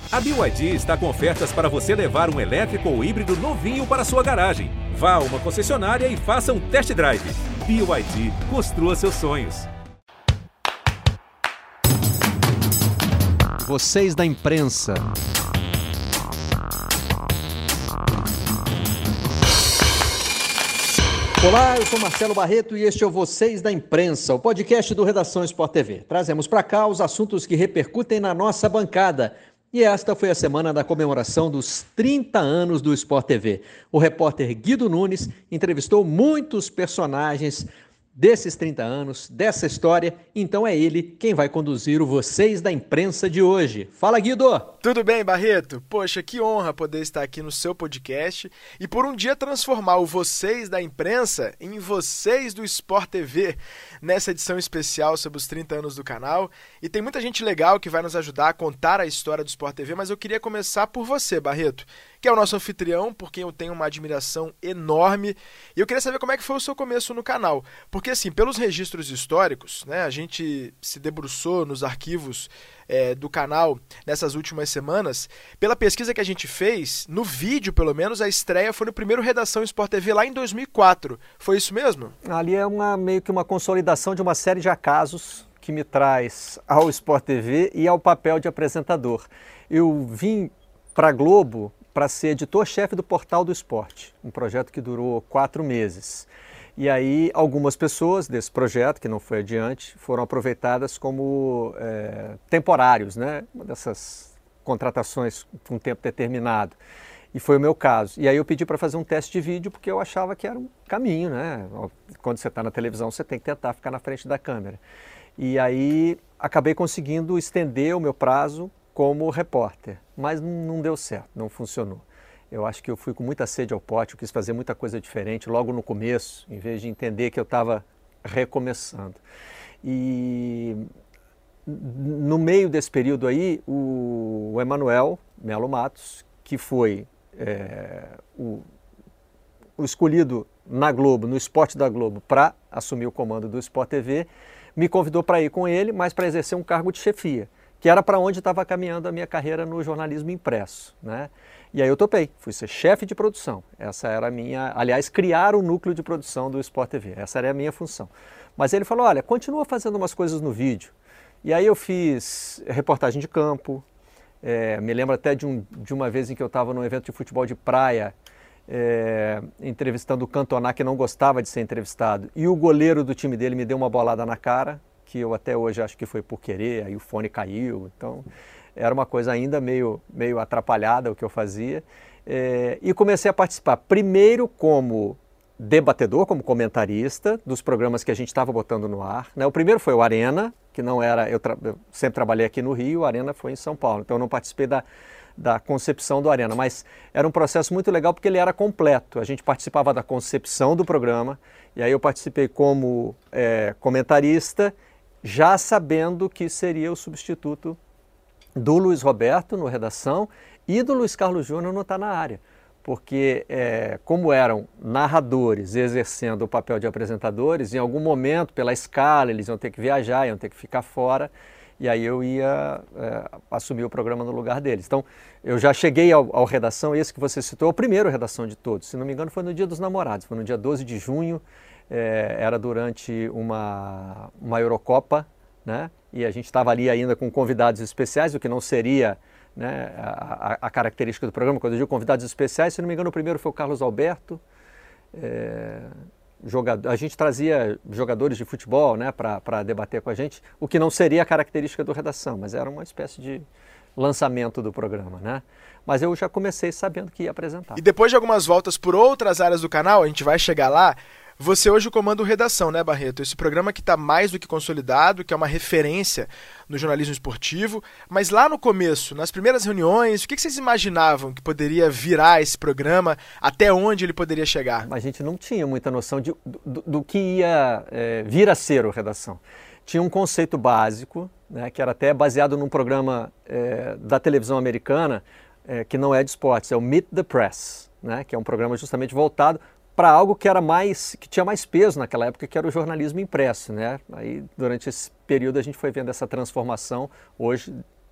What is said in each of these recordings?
A BYD está com ofertas para você levar um elétrico ou híbrido novinho para sua garagem. Vá a uma concessionária e faça um test drive. BYD, construa seus sonhos. Vocês da imprensa. Olá, eu sou Marcelo Barreto e este é o Vocês da Imprensa, o podcast do Redação Sport TV. Trazemos para cá os assuntos que repercutem na nossa bancada. E esta foi a semana da comemoração dos 30 anos do Sport TV. O repórter Guido Nunes entrevistou muitos personagens desses 30 anos, dessa história, então é ele quem vai conduzir o Vocês da Imprensa de hoje. Fala, Guido! Tudo bem, Barreto? Poxa, que honra poder estar aqui no seu podcast e por um dia transformar o Vocês da Imprensa em Vocês do Sport TV, nessa edição especial sobre os 30 anos do canal. E tem muita gente legal que vai nos ajudar a contar a história do Sport TV, mas eu queria começar por você, Barreto, que é o nosso anfitrião, por quem eu tenho uma admiração enorme. E eu queria saber como é que foi o seu começo no canal. Porque, assim, pelos registros históricos, né, a gente se debruçou nos arquivos do canal nessas últimas semanas. Pela pesquisa que a gente fez, no vídeo, pelo menos, a estreia foi no primeiro Redação Sport TV lá em 2004. Foi isso mesmo? Ali é meio que uma consolidação de uma série de acasos que me traz ao Sport TV e ao papel de apresentador. Eu vim para a Globo para ser editor-chefe do Portal do Esporte, um projeto que durou 4 meses. E aí algumas pessoas desse projeto, que não foi adiante, foram aproveitadas como temporários, né? Uma dessas contratações com tempo determinado. E foi o meu caso. E aí eu pedi para fazer um teste de vídeo porque eu achava que era um caminho, né? Quando você está na televisão, você tem que tentar ficar na frente da câmera. E aí acabei conseguindo estender o meu prazo como repórter, mas não deu certo, não funcionou. Eu acho que eu fui com muita sede ao pote, eu quis fazer muita coisa diferente logo no começo, em vez de entender que eu estava recomeçando. E no meio desse período aí, o Emanuel Melo Matos, que foi o escolhido na Globo, no Esporte da Globo, para assumir o comando do Sport TV, me convidou para ir com ele, mas para exercer um cargo de chefia, que era para onde estava caminhando a minha carreira no jornalismo impresso, né? E aí eu topei, fui ser chefe de produção. Essa era a minha, aliás, criar o núcleo de produção do Sport TV, essa era a minha função. Mas ele falou, olha, continua fazendo umas coisas no vídeo. E aí eu fiz reportagem de campo, me lembro até de uma vez em que eu estava num evento de futebol de praia, entrevistando o Cantona, que não gostava de ser entrevistado, e o goleiro do time dele me deu uma bolada na cara, que eu até hoje acho que foi por querer, aí o fone caiu, então era uma coisa ainda meio atrapalhada o que eu fazia, e comecei a participar primeiro como debatedor, como comentarista dos programas que a gente estava botando no ar, né? O primeiro foi o Arena, que não era, eu sempre trabalhei aqui no Rio, o Arena foi em São Paulo, então eu não participei da concepção do Arena, mas era um processo muito legal porque ele era completo, a gente participava da concepção do programa, e aí eu participei como comentarista, já sabendo que seria o substituto do Luiz Roberto no Redação e do Luiz Carlos Júnior no Tá Na Área, porque como eram narradores exercendo o papel de apresentadores, em algum momento, pela escala, eles iam ter que viajar, iam ter que ficar fora, e aí eu ia assumir o programa no lugar deles. Então, eu já cheguei ao Redação, esse que você citou, o primeiro Redação de todos, se não me engano foi no Dia dos Namorados, foi no dia 12 de junho, era durante uma Eurocopa, né? E a gente estava ali ainda com convidados especiais, o que não seria, né, a característica do programa. Quando eu digo convidados especiais, se não me engano, o primeiro foi o Carlos Alberto. A gente trazia jogadores de futebol, né, para debater com a gente, o que não seria a característica do Redação, mas era uma espécie de lançamento do programa, né? Mas eu já comecei sabendo que ia apresentar. E depois de algumas voltas por outras áreas do canal, a gente vai chegar lá, você hoje comanda o Redação, né, Barreto? Esse programa que está mais do que consolidado, que é uma referência no jornalismo esportivo. Mas lá no começo, nas primeiras reuniões, o que vocês imaginavam que poderia virar esse programa, até onde ele poderia chegar? A gente não tinha muita noção do que ia vir a ser o Redação. Tinha um conceito básico, né, que era até baseado num programa da televisão americana, que não é de esportes, é o Meet the Press, né, que é um programa justamente voltado para algo que tinha mais peso naquela época, que era o jornalismo impresso, né? Aí, durante esse período, a gente foi vendo essa transformação. Hoje,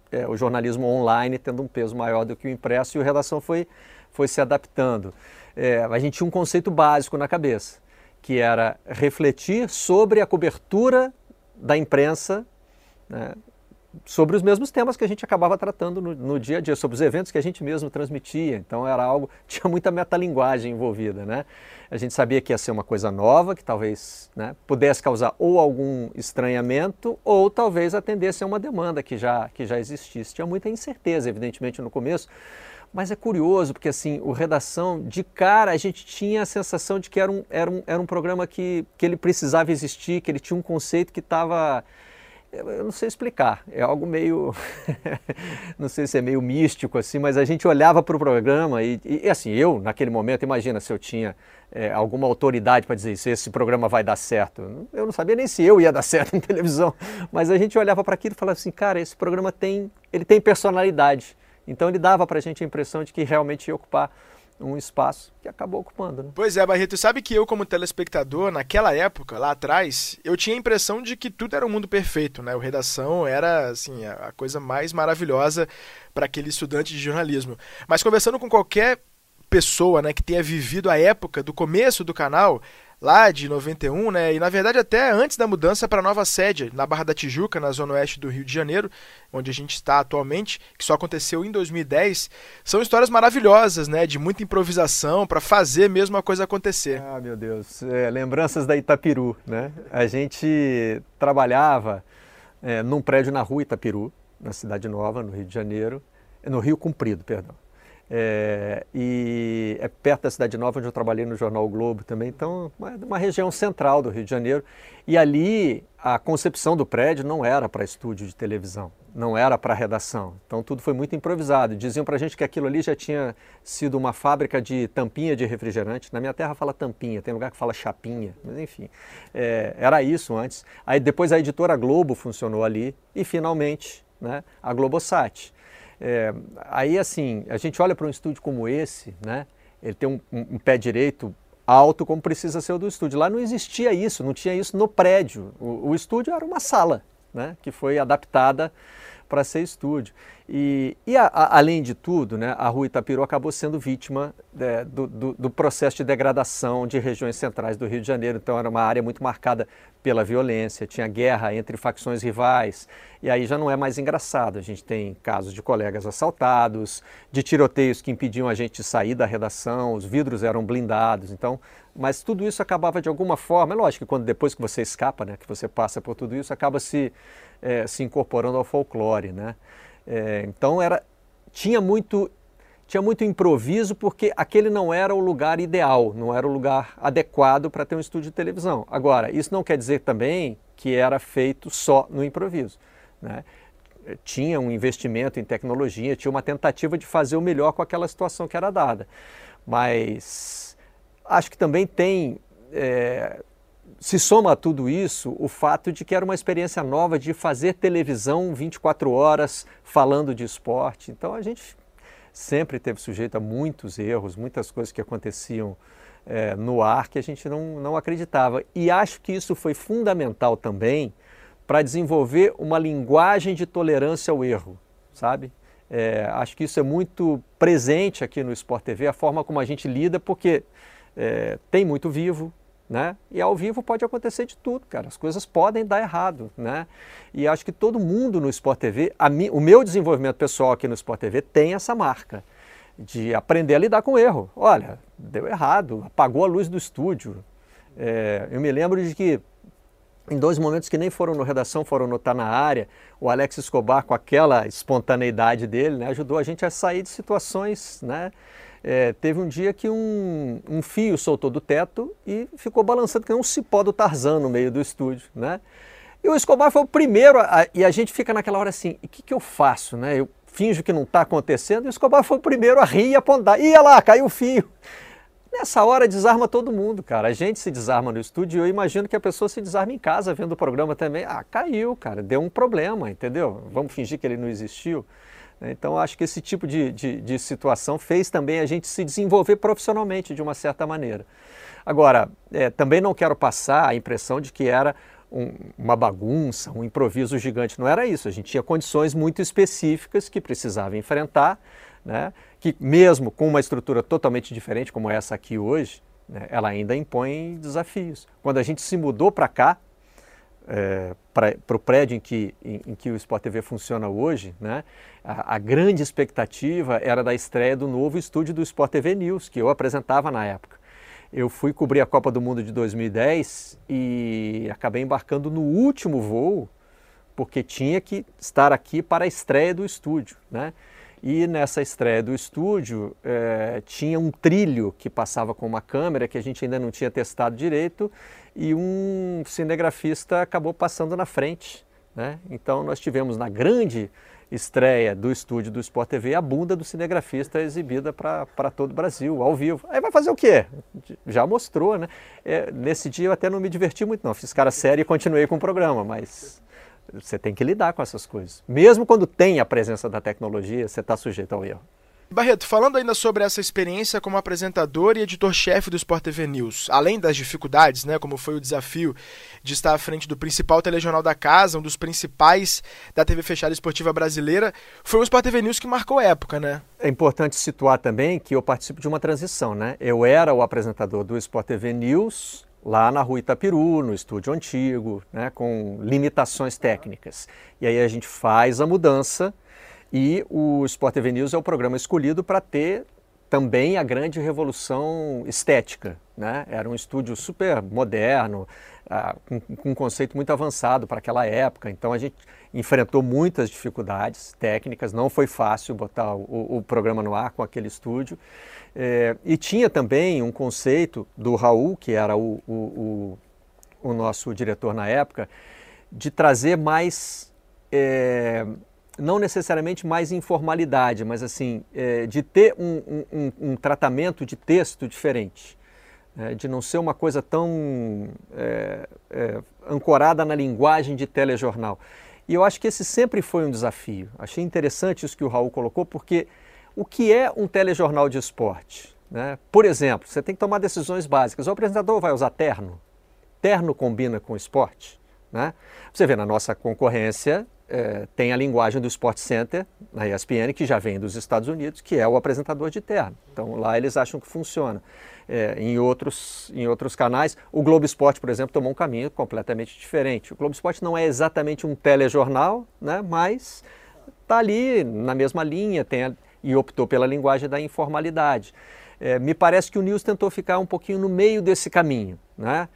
o jornalismo online tendo um peso maior do que o impresso, e o Redação foi se adaptando. A gente tinha um conceito básico na cabeça, que era refletir sobre a cobertura da imprensa, né, sobre os mesmos temas que a gente acabava tratando no dia a dia, sobre os eventos que a gente mesmo transmitia. Então era algo, tinha muita metalinguagem envolvida, né? A gente sabia que ia ser uma coisa nova, que talvez, né, pudesse causar ou algum estranhamento, ou talvez atendesse a uma demanda que já existisse. Tinha muita incerteza, evidentemente, no começo, mas é curioso, porque assim, o Redação, de cara, a gente tinha a sensação de que era um programa que ele precisava existir, que ele tinha um conceito que estava... Eu não sei explicar, é algo meio, não sei se é meio místico assim, mas a gente olhava para o programa e assim, eu naquele momento, imagina se eu tinha alguma autoridade para dizer se esse programa vai dar certo. Eu não sabia nem se eu ia dar certo em televisão, mas a gente olhava para aquilo e falava assim, cara, esse programa tem personalidade, então ele dava para a gente a impressão de que realmente ia ocupar um espaço que acabou ocupando, né? Pois é, Barreto, sabe que eu, como telespectador, naquela época, lá atrás, eu tinha a impressão de que tudo era um mundo perfeito, né? O Redação era, assim, a coisa mais maravilhosa para aquele estudante de jornalismo. Mas conversando com qualquer pessoa, né, que tenha vivido a época do começo do canal, lá de 91, né, e na verdade até antes da mudança para a nova sede, na Barra da Tijuca, na zona oeste do Rio de Janeiro, onde a gente está atualmente, que só aconteceu em 2010, são histórias maravilhosas, né, de muita improvisação para fazer mesmo a coisa acontecer. Ah, meu Deus, lembranças da Itapiru, né? A gente trabalhava num prédio na rua Itapiru, na Cidade Nova, no Rio de Janeiro, no Rio Comprido, perdão. E é perto da Cidade Nova, onde eu trabalhei no jornal O Globo também, então uma região central do Rio de Janeiro. E ali a concepção do prédio não era para estúdio de televisão, não era para redação, então tudo foi muito improvisado. Diziam para a gente que aquilo ali já tinha sido uma fábrica de tampinha de refrigerante. Na minha terra fala tampinha, tem lugar que fala chapinha, mas enfim, era isso antes. Aí depois a editora Globo funcionou ali e finalmente, né, a Globosat. Aí assim, a gente olha para um estúdio como esse, né? Ele tem um pé direito alto como precisa ser o do estúdio. Lá não existia isso, não tinha isso no prédio. O estúdio era uma sala, né, que foi adaptada para ser estúdio. Além de tudo, né, a Rua Itapiru acabou sendo vítima do processo de degradação de regiões centrais do Rio de Janeiro. Então era uma área muito marcada pela violência, tinha guerra entre facções rivais, e aí já não é mais engraçado. A gente tem casos de colegas assaltados, de tiroteios que impediam a gente de sair da redação, os vidros eram blindados, então, mas tudo isso acabava de alguma forma, é lógico que depois que você escapa, né, que você passa por tudo isso, acaba se incorporando ao folclore, né? Então tinha muito improviso, porque aquele não era o lugar ideal, não era o lugar adequado para ter um estúdio de televisão. Agora, isso não quer dizer também que era feito só no improviso, né? Tinha um investimento em tecnologia, tinha uma tentativa de fazer o melhor com aquela situação que era dada. Mas acho que também tem... se soma a tudo isso o fato de que era uma experiência nova de fazer televisão 24 horas falando de esporte. Então a gente sempre teve sujeito a muitos erros, muitas coisas que aconteciam no ar que a gente não acreditava. E acho que isso foi fundamental também para desenvolver uma linguagem de tolerância ao erro, sabe? Acho que isso é muito presente aqui no Sport TV, a forma como a gente lida, porque tem muito vivo, né? E ao vivo pode acontecer de tudo, cara. As coisas podem dar errado, né? E acho que todo mundo no Sport TV, o meu desenvolvimento pessoal aqui no Sport TV tem essa marca de aprender a lidar com o erro. Olha, deu errado, apagou a luz do estúdio. Eu me lembro de que em 2 momentos que nem foram no Redação, foram no Tá Na Área, o Alex Escobar, com aquela espontaneidade dele, né, ajudou a gente a sair de situações, né? Teve um dia que um fio soltou do teto e ficou balançando que nem um cipó do Tarzan no meio do estúdio, né? E o Escobar foi o primeiro, e a gente fica naquela hora assim, o que eu faço, né? Eu finjo que não está acontecendo, e o Escobar foi o primeiro a rir e apontar. Ia lá, caiu o fio. Nessa hora desarma todo mundo, cara. A gente se desarma no estúdio e eu imagino que a pessoa se desarma em casa vendo o programa também. Ah, caiu, cara, deu um problema, entendeu? Vamos fingir que ele não existiu. Então, acho que esse tipo de situação fez também a gente se desenvolver profissionalmente de uma certa maneira. Agora, também não quero passar a impressão de que era uma bagunça, um improviso gigante. Não era isso, a gente tinha condições muito específicas que precisava enfrentar, né? Que mesmo com uma estrutura totalmente diferente como essa aqui hoje, né, ela ainda impõe desafios. Quando a gente se mudou para cá, para o prédio em que o Sport TV funciona hoje, né, a grande expectativa era da estreia do novo estúdio do Sport TV News, que eu apresentava na época. Eu fui cobrir a Copa do Mundo de 2010 e acabei embarcando no último voo, porque tinha que estar aqui para a estreia do estúdio, né? E nessa estreia do estúdio tinha um trilho que passava com uma câmera que a gente ainda não tinha testado direito e um cinegrafista acabou passando na frente, né? Então nós tivemos na grande estreia do estúdio do Sport TV a bunda do cinegrafista exibida para todo o Brasil, ao vivo. Aí vai fazer o quê? Já mostrou, né? Nesse dia eu até não me diverti muito não, fiz cara séria e continuei com o programa, mas você tem que lidar com essas coisas. Mesmo quando tem a presença da tecnologia, você está sujeito ao erro. Barreto, falando ainda sobre essa experiência como apresentador e editor-chefe do Sport TV News, além das dificuldades, né, como foi o desafio de estar à frente do principal telejornal da casa, um dos principais da TV fechada esportiva brasileira, foi o Sport TV News que marcou a época, né? É importante situar também que eu participo de uma transição, né? Eu era o apresentador do Sport TV News lá na Rua Itapiru, no estúdio antigo, né, com limitações técnicas. E aí a gente faz a mudança e o Sport TV News é o programa escolhido para ter também a grande revolução estética, né? Era um estúdio super moderno, com um conceito muito avançado para aquela época. Então a gente enfrentou muitas dificuldades técnicas, não foi fácil botar o programa no ar com aquele estúdio. E tinha também um conceito do Raul, que era o nosso diretor na época, de trazer mais, não necessariamente mais informalidade, mas assim, de ter um tratamento de texto diferente, de não ser uma coisa tão ancorada na linguagem de telejornal. E eu acho que esse sempre foi um desafio. Achei interessante isso que o Raul colocou, porque o que é um telejornal de esporte? Né? Por exemplo, você tem que tomar decisões básicas. O apresentador vai usar terno? Terno combina com esporte? Né? Você vê na nossa concorrência, tem a linguagem do Sport Center, na ESPN, que já vem dos Estados Unidos, que é o apresentador de terno. Então lá eles acham que funciona. Em outros canais, o Globo Esporte, por exemplo, tomou um caminho completamente diferente. O Globo Esporte não é exatamente um telejornal, né, mas está ali na mesma linha e optou pela linguagem da informalidade. Me parece que o News tentou ficar um pouquinho no meio desse caminho, né?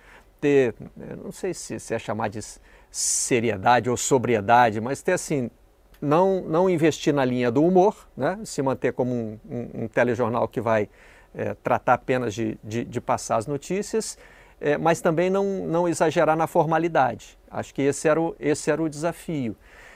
Não sei se é chamar de seriedade ou sobriedade, mas ter assim, não investir na linha do humor, né? Se manter como um telejornal que vai tratar apenas de passar as notícias, mas também não exagerar na formalidade. Acho que esse era o desafio.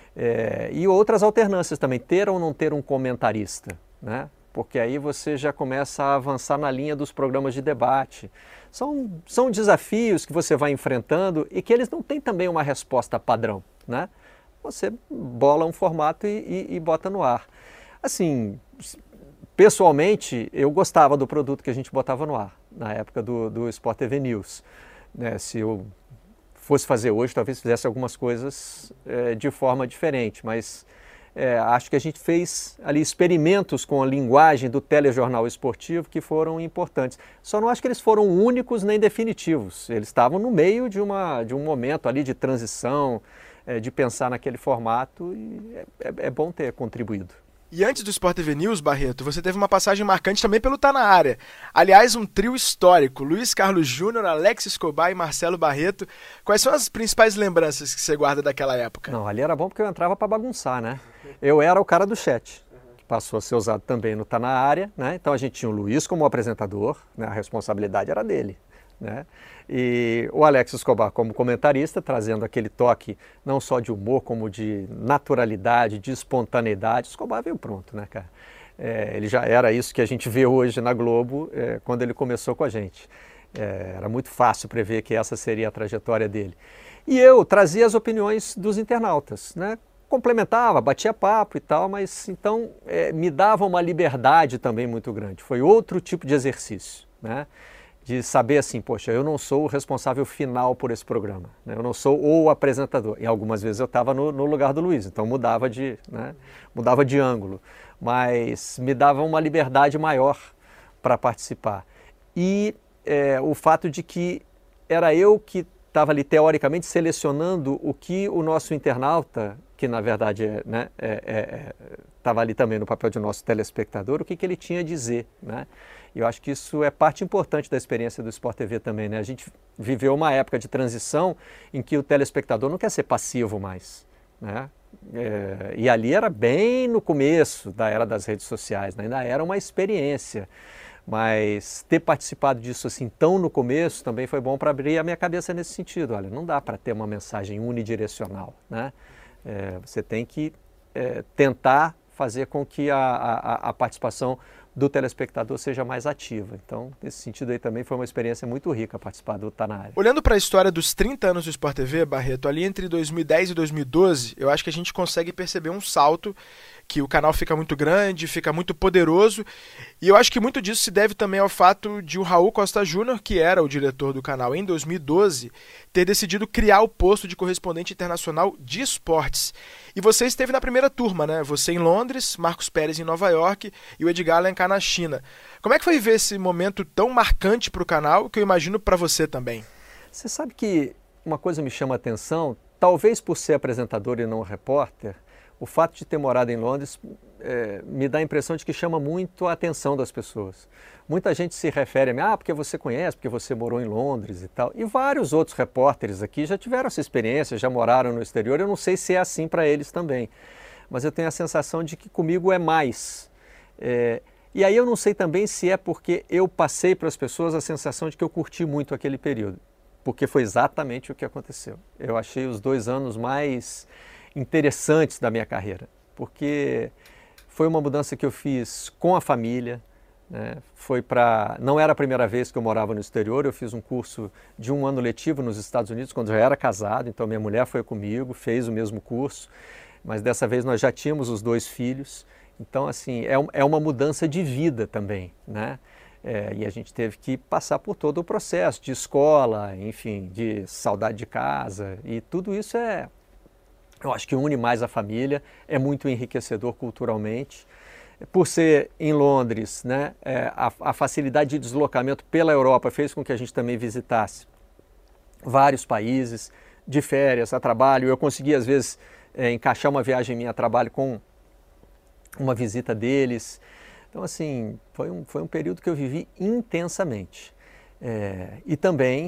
E outras alternâncias também, ter ou não ter um comentarista, né? Porque aí você já começa a avançar na linha dos programas de debate. São desafios que você vai enfrentando e que eles não têm também uma resposta padrão, né? Você bola um formato e bota no ar. Assim, pessoalmente, eu gostava do produto que a gente botava no ar, na época do Sport TV News. Né? Se eu fosse fazer hoje, talvez fizesse algumas coisas de forma diferente, mas acho que a gente fez ali experimentos com a linguagem do telejornal esportivo que foram importantes. Só não acho que eles foram únicos nem definitivos. Eles estavam no meio de um momento ali de transição, de pensar naquele formato, e é bom ter contribuído. E antes do Sport TV News, Barreto, você teve uma passagem marcante também pelo Tá Na Área. Aliás, um trio histórico, Luiz Carlos Júnior, Alex Escobar e Marcelo Barreto. Quais são as principais lembranças que você guarda daquela época? Não, ali era bom porque eu entrava para bagunçar, né? Eu era o cara do chat, que passou a ser usado também no Tá Na Área, né? Então a gente tinha o Luiz como apresentador, né? A responsabilidade era dele, né? E o Alex Escobar como comentarista, trazendo aquele toque não só de humor, como de naturalidade, de espontaneidade. O Escobar veio pronto, né, cara? Ele já era isso que a gente vê hoje na Globo, quando ele começou com a gente. Era muito fácil prever que essa seria a trajetória dele. E eu trazia as opiniões dos internautas, né? Complementava, batia papo e tal, mas então me dava uma liberdade também muito grande. Foi outro tipo de exercício, né? de saber assim, poxa, eu não sou o responsável final por esse programa, né? Eu não sou o apresentador. E algumas vezes eu estava no lugar do Luiz, então mudava de ângulo, mas me dava uma liberdade maior para participar. E o fato de que era eu que estava ali teoricamente selecionando o que o nosso internauta, que na verdade estava ali também no papel de nosso telespectador, o que ele tinha a dizer, né? E eu acho que isso é parte importante da experiência do Sport TV também, né? A gente viveu uma época de transição em que o telespectador não quer ser passivo mais, né? E ali era bem no começo da era das redes sociais, né? Ainda era uma experiência, mas ter participado disso assim tão no começo também foi bom para abrir a minha cabeça nesse sentido. Olha, não dá para ter uma mensagem unidirecional, né? Você tem que tentar fazer com que a participação do telespectador seja mais ativa. Então, nesse sentido aí também foi uma experiência muito rica participar do Tá Na Área. Olhando para a história dos 30 anos do Sport TV, Barreto, ali entre 2010 e 2012, eu acho que a gente consegue perceber um salto, que o canal fica muito grande, fica muito poderoso, e eu acho que muito disso se deve também ao fato de o Raul Costa Júnior, que era o diretor do canal em 2012, ter decidido criar o posto de correspondente internacional de esportes. E você esteve na primeira turma, né? Você em Londres, Marcos Pérez em Nova York e o Edgar Alencar na China. Como é que foi ver esse momento tão marcante para o canal, que eu imagino para você também? Você sabe que uma coisa me chama a atenção, talvez por ser apresentador e não repórter, o fato de ter morado em Londres me dá a impressão de que chama muito a atenção das pessoas. Muita gente se refere a mim, porque você conhece, porque você morou em Londres e tal. E vários outros repórteres aqui já tiveram essa experiência, já moraram no exterior. Eu não sei se é assim para eles também, mas eu tenho a sensação de que comigo é mais. E aí eu não sei também se é porque eu passei para as pessoas a sensação de que eu curti muito aquele período, porque foi exatamente o que aconteceu. Eu achei os 2 anos mais interessantes da minha carreira, porque foi uma mudança que eu fiz com a família, né? Não era a primeira vez que eu morava no exterior, eu fiz um curso de 1 ano letivo nos Estados Unidos quando eu já era casado, então minha mulher foi comigo, fez o mesmo curso, mas dessa vez nós já tínhamos os 2 filhos, então assim, é uma mudança de vida também, né? E a gente teve que passar por todo o processo de escola, enfim, de saudade de casa, e tudo isso eu acho que une mais a família, é muito enriquecedor culturalmente. Por ser em Londres, né, a facilidade de deslocamento pela Europa fez com que a gente também visitasse vários países, de férias, a trabalho. Eu consegui, às vezes, encaixar uma viagem minha a trabalho com uma visita deles. Então, assim, foi um período que eu vivi intensamente. E também...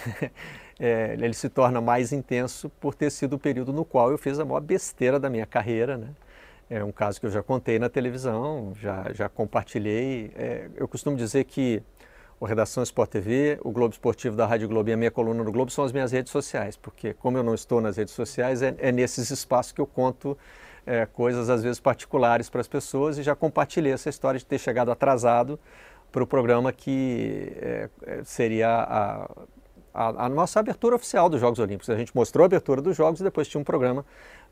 ele se torna mais intenso por ter sido o período no qual eu fiz a maior besteira da minha carreira, né? É um caso que eu já contei na televisão, já compartilhei. Eu costumo dizer que o Redação Sport TV, o Globo Esportivo da Rádio Globo e a minha coluna no Globo são as minhas redes sociais, porque como eu não estou nas redes sociais, é nesses espaços que eu conto coisas às vezes particulares para as pessoas, e já compartilhei essa história de ter chegado atrasado para o programa que seria a nossa abertura oficial dos Jogos Olímpicos. A gente mostrou a abertura dos Jogos e depois tinha um programa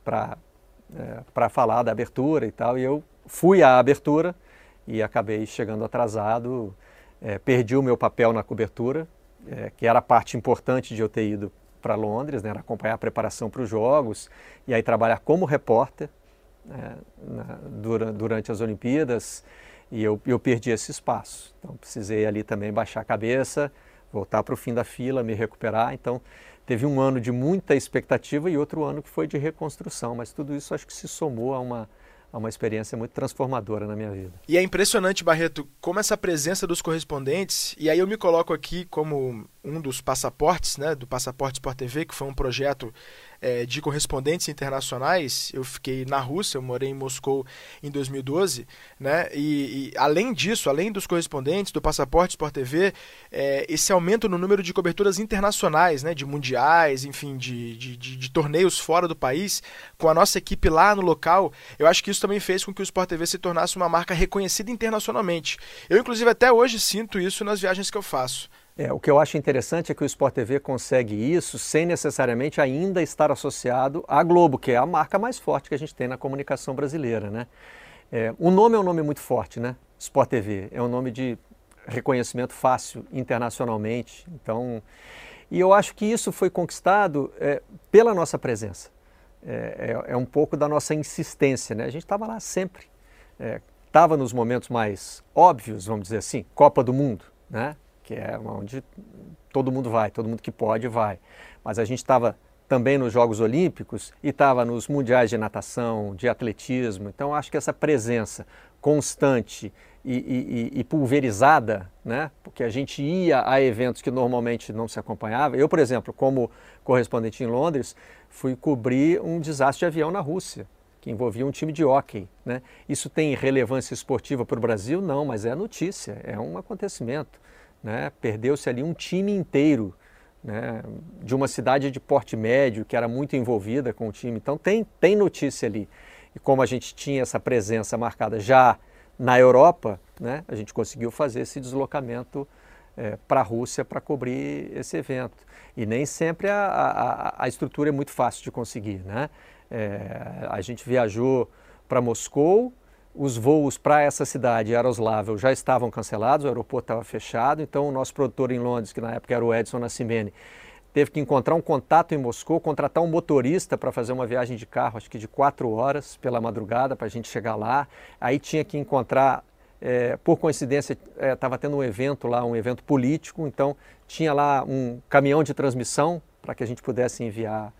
para falar da abertura e tal. E eu fui à abertura e acabei chegando atrasado, perdi o meu papel na cobertura, que era a parte importante de eu ter ido para Londres, né, era acompanhar a preparação para os Jogos e aí trabalhar como repórter durante as Olimpíadas, e eu perdi esse espaço. Então precisei ali também baixar a cabeça, voltar para o fim da fila, me recuperar. Então, teve um ano de muita expectativa e outro ano que foi de reconstrução, mas tudo isso acho que se somou a uma experiência muito transformadora na minha vida. E é impressionante, Barreto, como essa presença dos correspondentes, e aí eu me coloco aqui como um dos passaportes, né, do Passaporte Sport TV, que foi um projeto de correspondentes internacionais. Eu fiquei na Rússia, eu morei em Moscou em 2012, né? E além disso, além dos correspondentes do Passaporte Sport TV, esse aumento no número de coberturas internacionais, né, de mundiais, enfim, de torneios fora do país, com a nossa equipe lá no local, eu acho que isso também fez com que o Sport TV se tornasse uma marca reconhecida internacionalmente. Eu, inclusive, até hoje sinto isso nas viagens que eu faço. O que eu acho interessante é que o Sport TV consegue isso sem necessariamente ainda estar associado à Globo, que é a marca mais forte que a gente tem na comunicação brasileira, né? O nome é um nome muito forte, né? Sport TV é um nome de reconhecimento fácil internacionalmente. Então, e eu acho que isso foi conquistado pela nossa presença. É um pouco da nossa insistência, né? A gente estava lá sempre. Estava nos momentos mais óbvios, vamos dizer assim, Copa do Mundo, né? Que é onde todo mundo vai, todo mundo que pode vai. Mas a gente estava também nos Jogos Olímpicos e estava nos Mundiais de Natação, de Atletismo. Então, acho que essa presença constante e pulverizada, né? Porque a gente ia a eventos que normalmente não se acompanhava. Eu, por exemplo, como correspondente em Londres, fui cobrir um desastre de avião na Rússia, que envolvia um time de hóquei, né? Isso tem relevância esportiva para o Brasil? Não, mas é notícia, é um acontecimento, né? Perdeu-se ali um time inteiro, né? De uma cidade de porte médio que era muito envolvida com o time. Então tem notícia ali. E como a gente tinha essa presença marcada já na Europa, né? A gente conseguiu fazer esse deslocamento para a Rússia para cobrir esse evento. E nem sempre a estrutura é muito fácil de conseguir, né? A gente viajou para Moscou, os voos para essa cidade, Yaroslavl, já estavam cancelados, o aeroporto estava fechado, então o nosso produtor em Londres, que na época era o Edson Nascimene, teve que encontrar um contato em Moscou, contratar um motorista para fazer uma viagem de carro, acho que de 4 horas pela madrugada, para a gente chegar lá. Aí tinha que encontrar, por coincidência, estava tendo um evento lá, um evento político, então tinha lá um caminhão de transmissão para que a gente pudesse enviar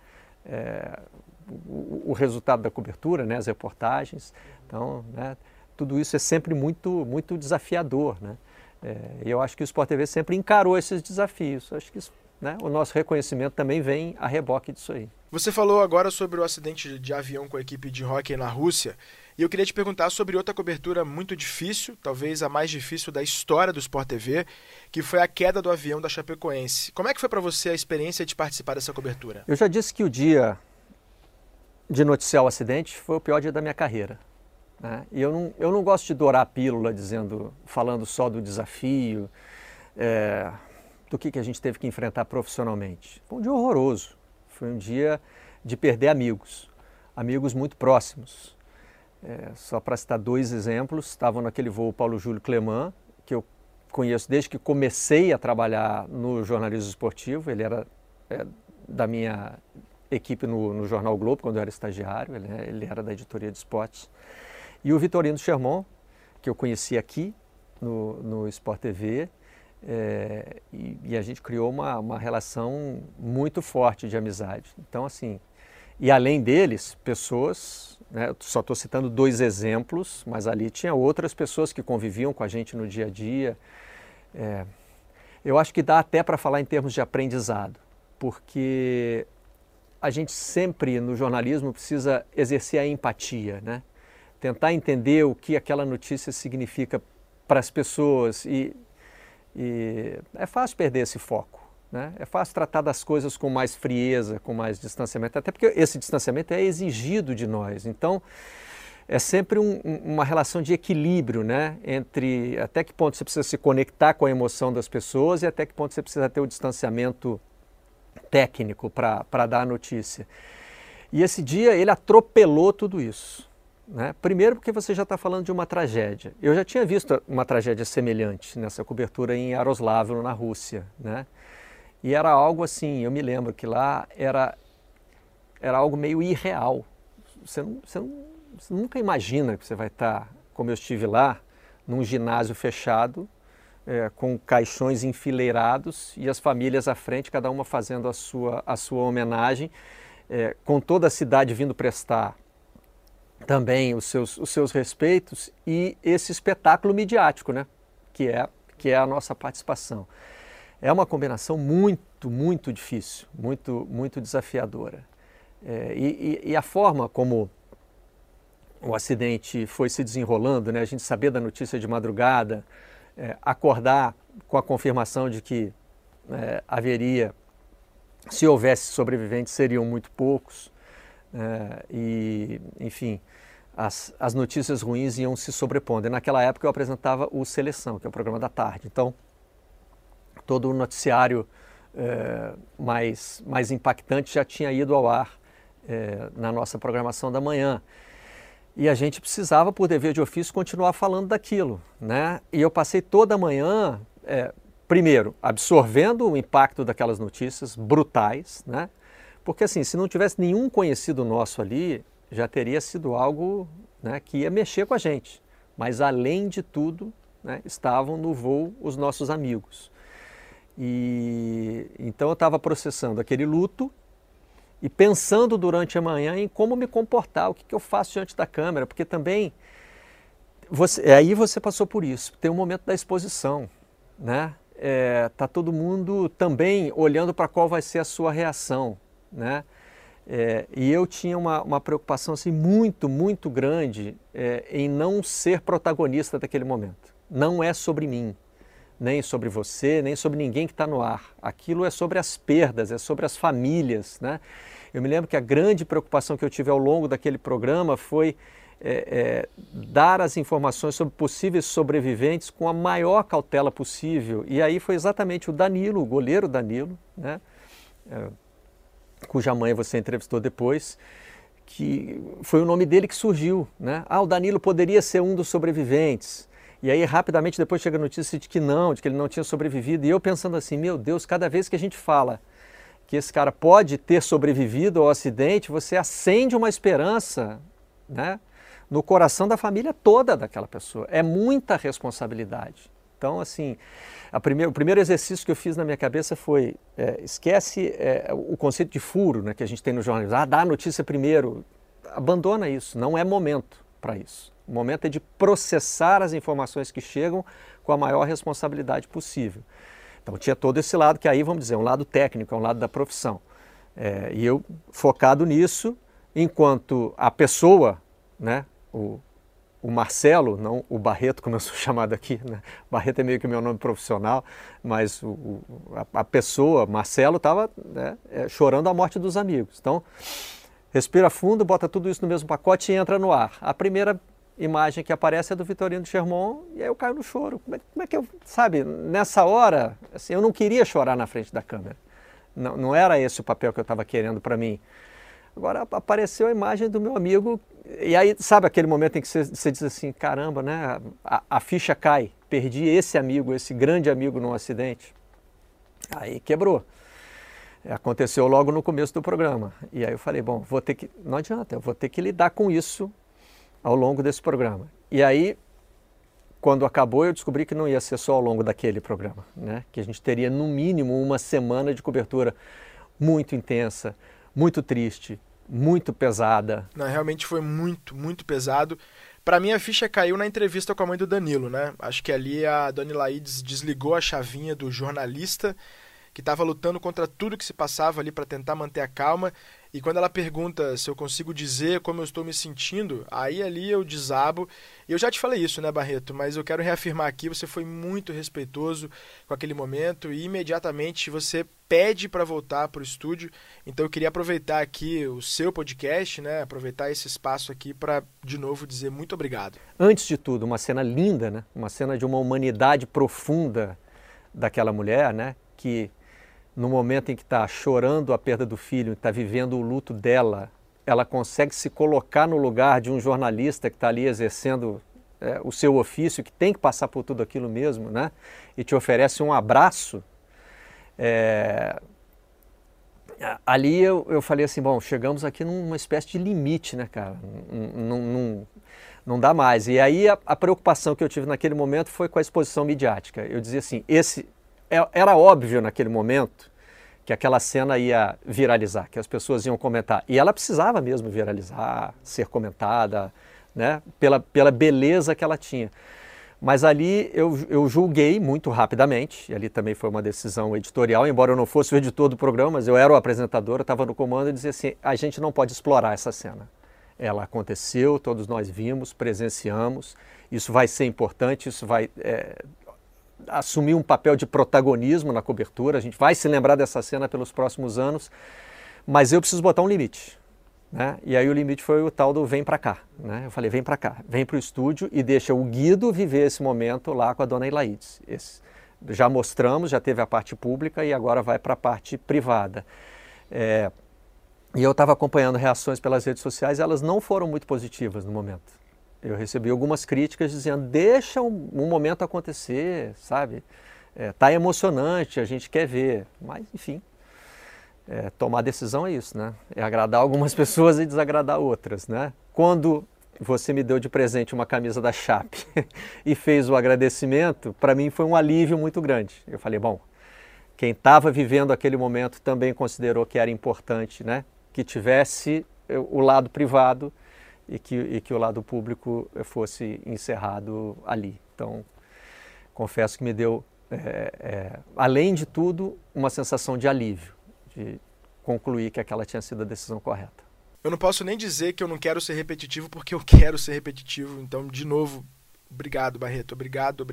o resultado da cobertura, né, as reportagens. Então, né, tudo isso é sempre muito, muito desafiador, né? E eu acho que o Sport TV sempre encarou esses desafios. Eu acho que isso, né, o nosso reconhecimento também vem a reboque disso aí. Você falou agora sobre o acidente de avião com a equipe de hóquei na Rússia, e eu queria te perguntar sobre outra cobertura muito difícil, talvez a mais difícil da história do Sport TV, que foi a queda do avião da Chapecoense. Como é que foi para você a experiência de participar dessa cobertura? Eu já disse que o dia de noticiar o acidente foi o pior dia da minha carreira, né? E eu não gosto de dourar a pílula falando só do desafio, do que a gente teve que enfrentar profissionalmente. Foi um dia horroroso, foi um dia de perder amigos muito próximos. Só para citar 2 exemplos, estavam naquele voo Paulo Júlio Cleman, que eu conheço desde que comecei a trabalhar no jornalismo esportivo. Ele era da minha equipe no Jornal Globo, quando eu era estagiário, ele era da editoria de esportes. E o Vitorino Sherman, que eu conheci aqui no Sport TV, e a gente criou uma relação muito forte de amizade. Então, assim, e além deles, pessoas, né, eu só estou citando 2 exemplos, mas ali tinha outras pessoas que conviviam com a gente no dia a dia. Eu acho que dá até para falar em termos de aprendizado, porque a gente sempre no jornalismo precisa exercer a empatia, né? Tentar entender o que aquela notícia significa para as pessoas e é fácil perder esse foco, né? É fácil tratar das coisas com mais frieza, com mais distanciamento, até porque esse distanciamento é exigido de nós. Então, é sempre uma relação de equilíbrio, né? Entre até que ponto você precisa se conectar com a emoção das pessoas e até que ponto você precisa ter o distanciamento técnico para dar a notícia. E esse dia ele atropelou tudo isso, né? Primeiro porque você já está falando de uma tragédia. Eu já tinha visto uma tragédia semelhante nessa cobertura em Yaroslavl, na Rússia, né? E era algo assim, eu me lembro que lá era algo meio irreal. Você nunca imagina que você vai estar, como eu estive lá, num ginásio fechado, com caixões enfileirados e as famílias à frente, cada uma fazendo a sua homenagem, com toda a cidade vindo prestar também os seus respeitos, e esse espetáculo midiático, né, que é a nossa participação. É uma combinação muito, muito difícil, muito, muito desafiadora. E a forma como o acidente foi se desenrolando, né, a gente saber da notícia de madrugada, acordar com a confirmação de que haveria, se houvesse sobreviventes, seriam muito poucos, e, enfim, as notícias ruins iam se sobrepondo. E naquela época eu apresentava o Seleção, que é o programa da tarde. Então, todo o noticiário mais impactante já tinha ido ao ar na nossa programação da manhã. E a gente precisava, por dever de ofício, continuar falando daquilo, né? E eu passei toda a manhã, primeiro, absorvendo o impacto daquelas notícias brutais, né? Porque assim, se não tivesse nenhum conhecido nosso ali, já teria sido algo, né, que ia mexer com a gente. Mas além de tudo, né, estavam no voo os nossos amigos. E então eu estava processando aquele luto e pensando durante a manhã em como me comportar, o que eu faço diante da câmera, porque também aí você passou por isso, tem um momento da exposição, né? Tá todo mundo também olhando para qual vai ser a sua reação, né? E eu tinha uma preocupação assim, muito, muito grande em não ser protagonista daquele momento. Não é sobre mim, nem sobre você, nem sobre ninguém que está no ar. Aquilo é sobre as perdas, é sobre as famílias, né? Eu me lembro que a grande preocupação que eu tive ao longo daquele programa foi dar as informações sobre possíveis sobreviventes com a maior cautela possível. E aí foi exatamente o Danilo, o goleiro Danilo, né? Cuja mãe você entrevistou depois, que foi o nome dele que surgiu, né? O Danilo poderia ser um dos sobreviventes. E aí rapidamente depois chega a notícia de que ele não tinha sobrevivido. E eu pensando assim, meu Deus, cada vez que a gente fala que esse cara pode ter sobrevivido ao acidente, você acende uma esperança, né, no coração da família toda daquela pessoa. É muita responsabilidade. Então, assim, o primeiro exercício que eu fiz na minha cabeça foi, esquece o conceito de furo, né, que a gente tem no jornalismo. Dá a notícia primeiro. Abandona isso, não é momento para isso. O momento é de processar as informações que chegam com a maior responsabilidade possível. Então tinha todo esse lado que aí, vamos dizer, um lado técnico, é um lado da profissão. E eu focado nisso, enquanto a pessoa, né, o Marcelo, não o Barreto, como eu sou chamado aqui, né? Barreto é meio que o meu nome profissional, mas a pessoa, Marcelo, estava, né, chorando a morte dos amigos. Então, respira fundo, bota tudo isso no mesmo pacote e entra no ar. A primeira imagem que aparece é do Vitorino Sherman e aí eu caio no choro. Como é que eu, sabe, nessa hora, assim, eu não queria chorar na frente da câmera. Não era esse o papel que eu estava querendo para mim. Agora apareceu a imagem do meu amigo e aí, sabe aquele momento em que você diz assim, caramba, né, a ficha cai, perdi esse amigo, esse grande amigo num acidente. Aí quebrou. Aconteceu logo no começo do programa. E aí eu falei, bom, não adianta, eu vou ter que lidar com isso ao longo desse programa. E aí, quando acabou, eu descobri que não ia ser só ao longo daquele programa, né? Que a gente teria no mínimo uma semana de cobertura muito intensa, muito triste, muito pesada. Não, realmente foi muito, muito pesado. Para mim, a ficha caiu na entrevista com a mãe do Danilo, né? Acho que ali a Dona Ilaídes desligou a chavinha do jornalista que estava lutando contra tudo que se passava ali para tentar manter a calma. E quando ela pergunta se eu consigo dizer como eu estou me sentindo, aí ali eu desabo. E eu já te falei isso, né, Barreto? Mas eu quero reafirmar aqui, você foi muito respeitoso com aquele momento e imediatamente você pede para voltar para o estúdio. Então eu queria aproveitar aqui o seu podcast, né, aproveitar esse espaço aqui para, de novo, dizer muito obrigado. Antes de tudo, uma cena linda, né? Uma cena de uma humanidade profunda daquela mulher, né? Que no momento em que está chorando a perda do filho, está vivendo o luto dela, ela consegue se colocar no lugar de um jornalista que está ali exercendo o seu ofício, que tem que passar por tudo aquilo mesmo, né? E te oferece um abraço. Ali eu falei assim, bom, chegamos aqui numa espécie de limite, né, cara? Não dá mais. E aí a preocupação que eu tive naquele momento foi com a exposição midiática. Eu dizia assim, era óbvio naquele momento que aquela cena ia viralizar, que as pessoas iam comentar. E ela precisava mesmo viralizar, ser comentada, né, pela beleza que ela tinha. Mas ali eu julguei muito rapidamente, e ali também foi uma decisão editorial, embora eu não fosse o editor do programa, mas eu era o apresentador, eu estava no comando e dizia assim, a gente não pode explorar essa cena. Ela aconteceu, todos nós vimos, presenciamos, isso vai ser importante, isso vai assumir um papel de protagonismo na cobertura, a gente vai se lembrar dessa cena pelos próximos anos, mas eu preciso botar um limite, né? E aí o limite foi o tal do vem pra cá, né? Eu falei, vem pra cá, vem pro estúdio e deixa o Guido viver esse momento lá com a Dona Ilaídes. Já mostramos, já teve a parte pública e agora vai para a parte privada. E eu estava acompanhando reações pelas redes sociais e elas não foram muito positivas no momento. Eu recebi algumas críticas dizendo, deixa um momento acontecer, sabe? Tá emocionante, a gente quer ver. Mas, enfim, tomar decisão é isso, né? É agradar algumas pessoas e desagradar outras, né? Quando você me deu de presente uma camisa da Chape e fez o agradecimento, para mim foi um alívio muito grande. Eu falei, bom, quem estava vivendo aquele momento também considerou que era importante, né? Que tivesse o lado privado e que o lado público fosse encerrado ali. Então, confesso que me deu, além de tudo, uma sensação de alívio, de concluir que aquela tinha sido a decisão correta. Eu não posso nem dizer que eu não quero ser repetitivo, porque eu quero ser repetitivo. Então, de novo, obrigado, Barreto. Obrigado.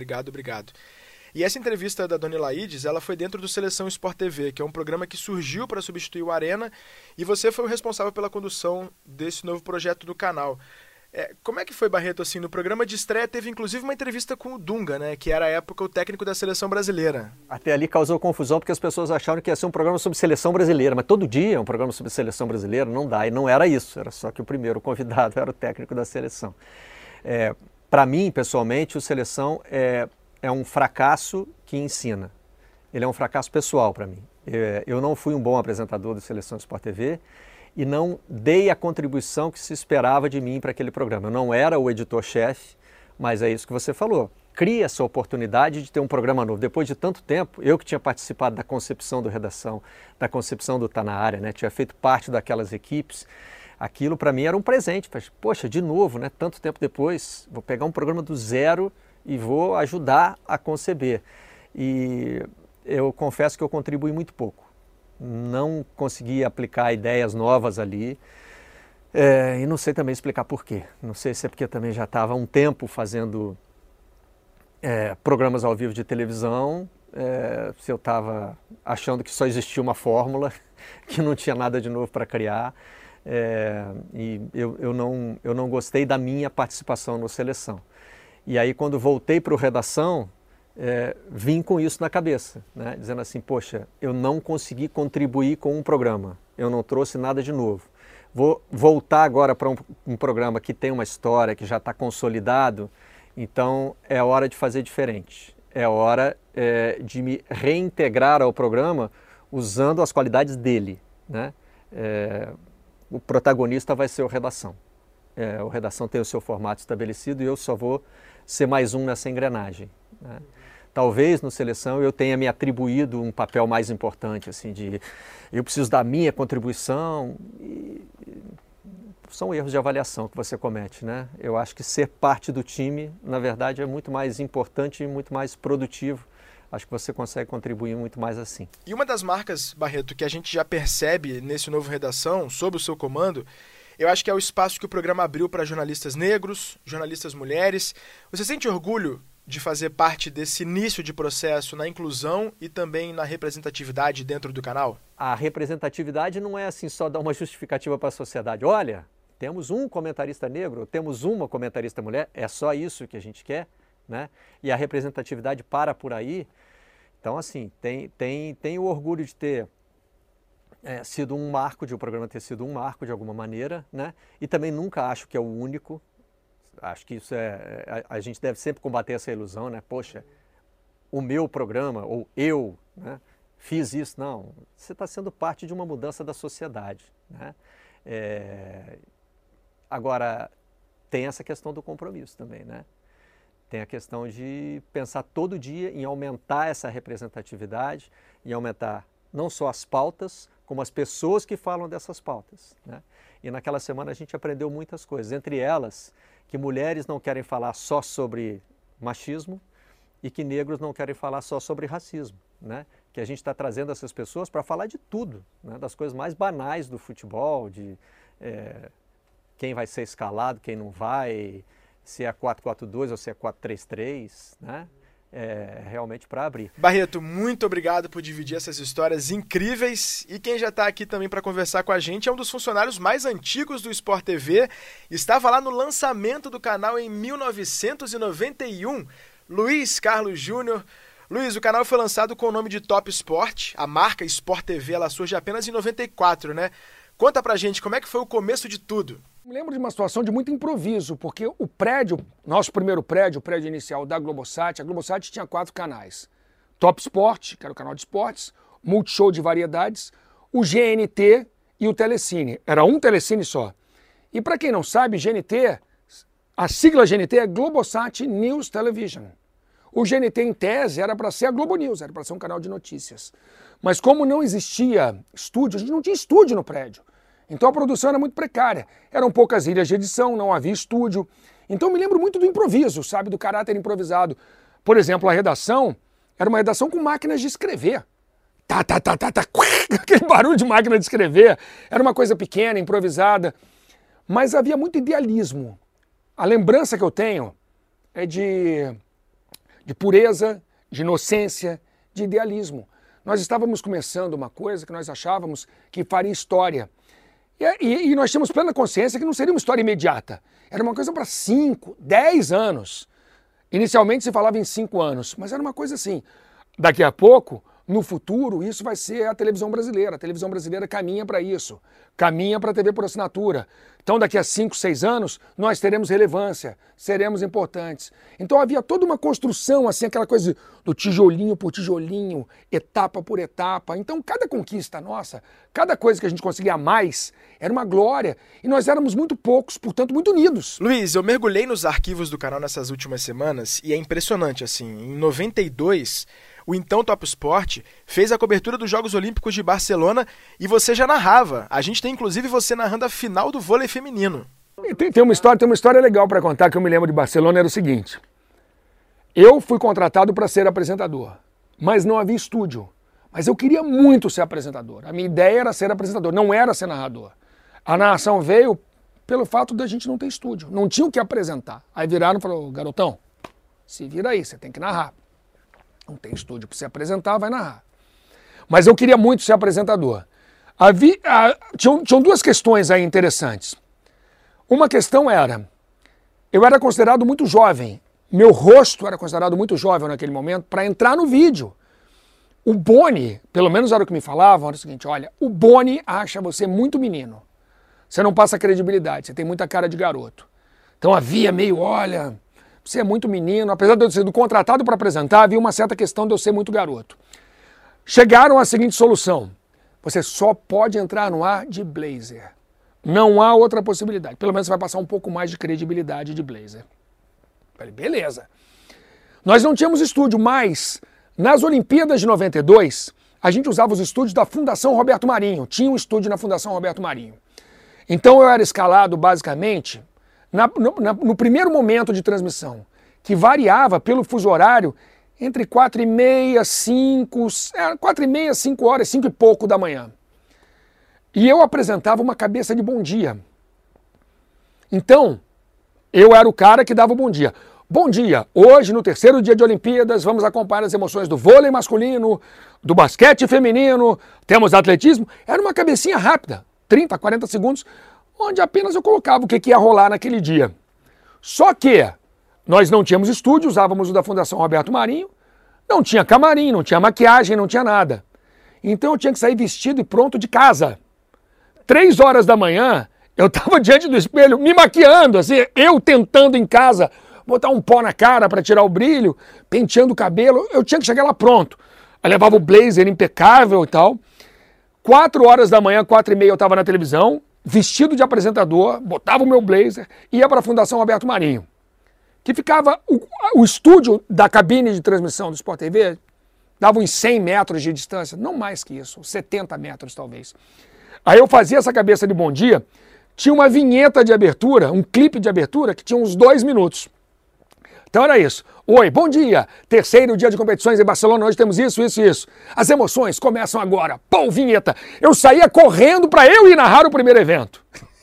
E essa entrevista da Dona Ilaides, ela foi dentro do Seleção Sport TV, que é um programa que surgiu para substituir o Arena, e você foi o responsável pela condução desse novo projeto do canal. Como é que foi, Barreto, assim, no programa de estreia teve inclusive uma entrevista com o Dunga, né, que era à época o técnico da Seleção Brasileira. Até ali causou confusão porque as pessoas acharam que ia ser um programa sobre Seleção Brasileira, mas todo dia é um programa sobre Seleção Brasileira, não dá, e não era isso, era só que o primeiro convidado era o técnico da Seleção. Para mim, pessoalmente, o Seleção é um fracasso que ensina. Ele é um fracasso pessoal para mim. Eu não fui um bom apresentador do Seleção Sport TV e não dei a contribuição que se esperava de mim para aquele programa. Eu não era o editor-chefe, mas é isso que você falou. Cria essa oportunidade de ter um programa novo. Depois de tanto tempo, eu que tinha participado da concepção do Redação, da concepção do Tá Na Área, né? Tinha feito parte daquelas equipes, aquilo para mim era um presente. Poxa, de novo, né? Tanto tempo depois, vou pegar um programa do zero e vou ajudar a conceber. E eu confesso que eu contribuí muito pouco. Não consegui aplicar ideias novas ali e não sei também explicar por quê. Não sei se é porque também já estava há um tempo fazendo programas ao vivo de televisão, se eu estava achando que só existia uma fórmula, que não tinha nada de novo para criar. E eu não gostei da minha participação no Seleção. E aí quando voltei para o Redação, vim com isso na cabeça, né? Dizendo assim, poxa, eu não consegui contribuir com um programa, eu não trouxe nada de novo. Vou voltar agora para um programa que tem uma história, que já está consolidado, então é hora de fazer diferente. É hora de me reintegrar ao programa usando as qualidades dele, né? O protagonista vai ser o Redação. O Redação tem o seu formato estabelecido e eu só vou ser mais um nessa engrenagem, né? Talvez no Seleção eu tenha me atribuído um papel mais importante, assim, de eu preciso da minha contribuição. São erros de avaliação que você comete, né? Eu acho que ser parte do time, na verdade, é muito mais importante e muito mais produtivo. Acho que você consegue contribuir muito mais assim. E uma das marcas, Barreto, que a gente já percebe nesse novo Redação, sob o seu comando, eu acho que é o espaço que o programa abriu para jornalistas negros, jornalistas mulheres. Você sente orgulho de fazer parte desse início de processo na inclusão e também na representatividade dentro do canal? A representatividade não é assim só dar uma justificativa para a sociedade. Olha, temos um comentarista negro, temos uma comentarista mulher, é só isso que a gente quer, né? E a representatividade para por aí. Então, assim, tem o orgulho de ter sido um marco, de o programa ter sido um marco de alguma maneira, né? E também nunca acho que é o único. Acho que isso a gente deve sempre combater essa ilusão, né? Poxa, o meu programa, ou eu, né, fiz isso. Não, você está sendo parte de uma mudança da sociedade, né? Agora, tem essa questão do compromisso também, né? Tem a questão de pensar todo dia em aumentar essa representatividade, em aumentar não só as pautas, como as pessoas que falam dessas pautas, né? E naquela semana a gente aprendeu muitas coisas, entre elas que mulheres não querem falar só sobre machismo e que negros não querem falar só sobre racismo, né? Que a gente está trazendo essas pessoas para falar de tudo, né? Das coisas mais banais do futebol, de quem vai ser escalado, quem não vai, se é 4-4-2 ou se é 4-3-3, né? Realmente para abrir. Barreto, muito obrigado por dividir essas histórias incríveis. E quem já está aqui também para conversar com a gente é um dos funcionários mais antigos do Sport TV. Estava lá no lançamento do canal em 1991, Luiz Carlos Júnior. Luiz, o canal foi lançado com o nome de Top Sport. A marca Sport TV ela surge apenas em 94, né? Conta pra gente como é que foi o começo de tudo. Me lembro de uma situação de muito improviso, porque o prédio, nosso primeiro prédio, o prédio inicial da Globosat, a Globosat tinha 4 canais. Top Sport, que era o canal de esportes, Multishow de variedades, o GNT e o Telecine. Era um Telecine só. E para quem não sabe, GNT, a sigla GNT é Globosat News Television. O GNT, em tese, era para ser a Globo News, era para ser um canal de notícias. Mas como não existia estúdio, a gente não tinha estúdio no prédio. Então a produção era muito precária. Eram poucas ilhas de edição, não havia estúdio. Então eu me lembro muito do improviso, sabe? Do caráter improvisado. Por exemplo, a redação era uma redação com máquinas de escrever. Aquele barulho de máquina de escrever. Era uma coisa pequena, improvisada. Mas havia muito idealismo. A lembrança que eu tenho é de pureza, de inocência, de idealismo. Nós estávamos começando uma coisa que nós achávamos que faria história. E nós tínhamos plena consciência que não seria uma história imediata. Era uma coisa para 5, 10 anos. Inicialmente se falava em 5 anos, mas era uma coisa assim. Daqui a pouco, no futuro, isso vai ser a televisão brasileira. A televisão brasileira caminha para isso. Caminha para a TV por assinatura. Então daqui a 5, 6 anos, nós teremos relevância, seremos importantes. Então havia toda uma construção, assim, aquela coisa do tijolinho por tijolinho, etapa por etapa. Então cada conquista nossa, cada coisa que a gente conseguia mais, era uma glória. E nós éramos muito poucos, portanto muito unidos. Luiz, eu mergulhei nos arquivos do canal nessas últimas semanas e é impressionante, assim, em 92... o então Top Sport fez a cobertura dos Jogos Olímpicos de Barcelona e você já narrava. A gente tem inclusive você narrando a final do vôlei feminino. Tem uma história legal para contar que eu me lembro de Barcelona, era o seguinte. Eu fui contratado para ser apresentador, mas não havia estúdio. Mas eu queria muito ser apresentador. A minha ideia era ser apresentador, não era ser narrador. A narração veio pelo fato da gente não ter estúdio, não tinha o que apresentar. Aí viraram e falaram, garotão, se vira aí, você tem que narrar. Não tem estúdio para você apresentar, vai narrar. Mas eu queria muito ser apresentador. Tinham 2 questões aí interessantes. Uma questão era, eu era considerado muito jovem, meu rosto era considerado muito jovem naquele momento para entrar no vídeo. O Boni, pelo menos era o que me falavam, era o seguinte, olha, o Boni acha você muito menino. Você não passa credibilidade, você tem muita cara de garoto. Então havia meio, olha... você é muito menino, apesar de eu ter sido contratado para apresentar, havia uma certa questão de eu ser muito garoto. Chegaram à seguinte solução, você só pode entrar no ar de blazer. Não há outra possibilidade, pelo menos você vai passar um pouco mais de credibilidade de blazer. Falei, beleza. Nós não tínhamos estúdio, mas nas Olimpíadas de 92, a gente usava os estúdios da Fundação Roberto Marinho, tinha um estúdio na Fundação Roberto Marinho. Então eu era escalado basicamente... no primeiro momento de transmissão, que variava pelo fuso horário entre 4h30, 5 horas, 5 e pouco da manhã. E eu apresentava uma cabeça de bom dia. Então, eu era o cara que dava o bom dia. Bom dia, hoje no 3º dia de Olimpíadas vamos acompanhar as emoções do vôlei masculino, do basquete feminino, temos atletismo. Era uma cabecinha rápida, 30, 40 segundos, onde apenas eu colocava o que ia rolar naquele dia. Só que nós não tínhamos estúdio, usávamos o da Fundação Roberto Marinho, não tinha camarim, não tinha maquiagem, não tinha nada. Então eu tinha que sair vestido e pronto de casa. 3 horas da manhã, eu estava diante do espelho, me maquiando, assim, eu tentando em casa botar um pó na cara para tirar o brilho, penteando o cabelo, eu tinha que chegar lá pronto. Eu levava o blazer impecável e tal. 4 horas da manhã, 4h30 eu estava na televisão, vestido de apresentador, botava o meu blazer, ia para a Fundação Roberto Marinho, que ficava, o estúdio da cabine de transmissão do Sport TV, dava uns 100 metros de distância, não mais que isso, 70 metros talvez. Aí eu fazia essa cabeça de bom dia, tinha uma vinheta de abertura, um clipe de abertura que tinha uns 2 minutos. Então era isso. Oi, bom dia! 3º dia de competições em Barcelona, hoje temos isso, isso e isso. As emoções começam agora. Pô, vinheta! Eu saía correndo para eu ir narrar o primeiro evento.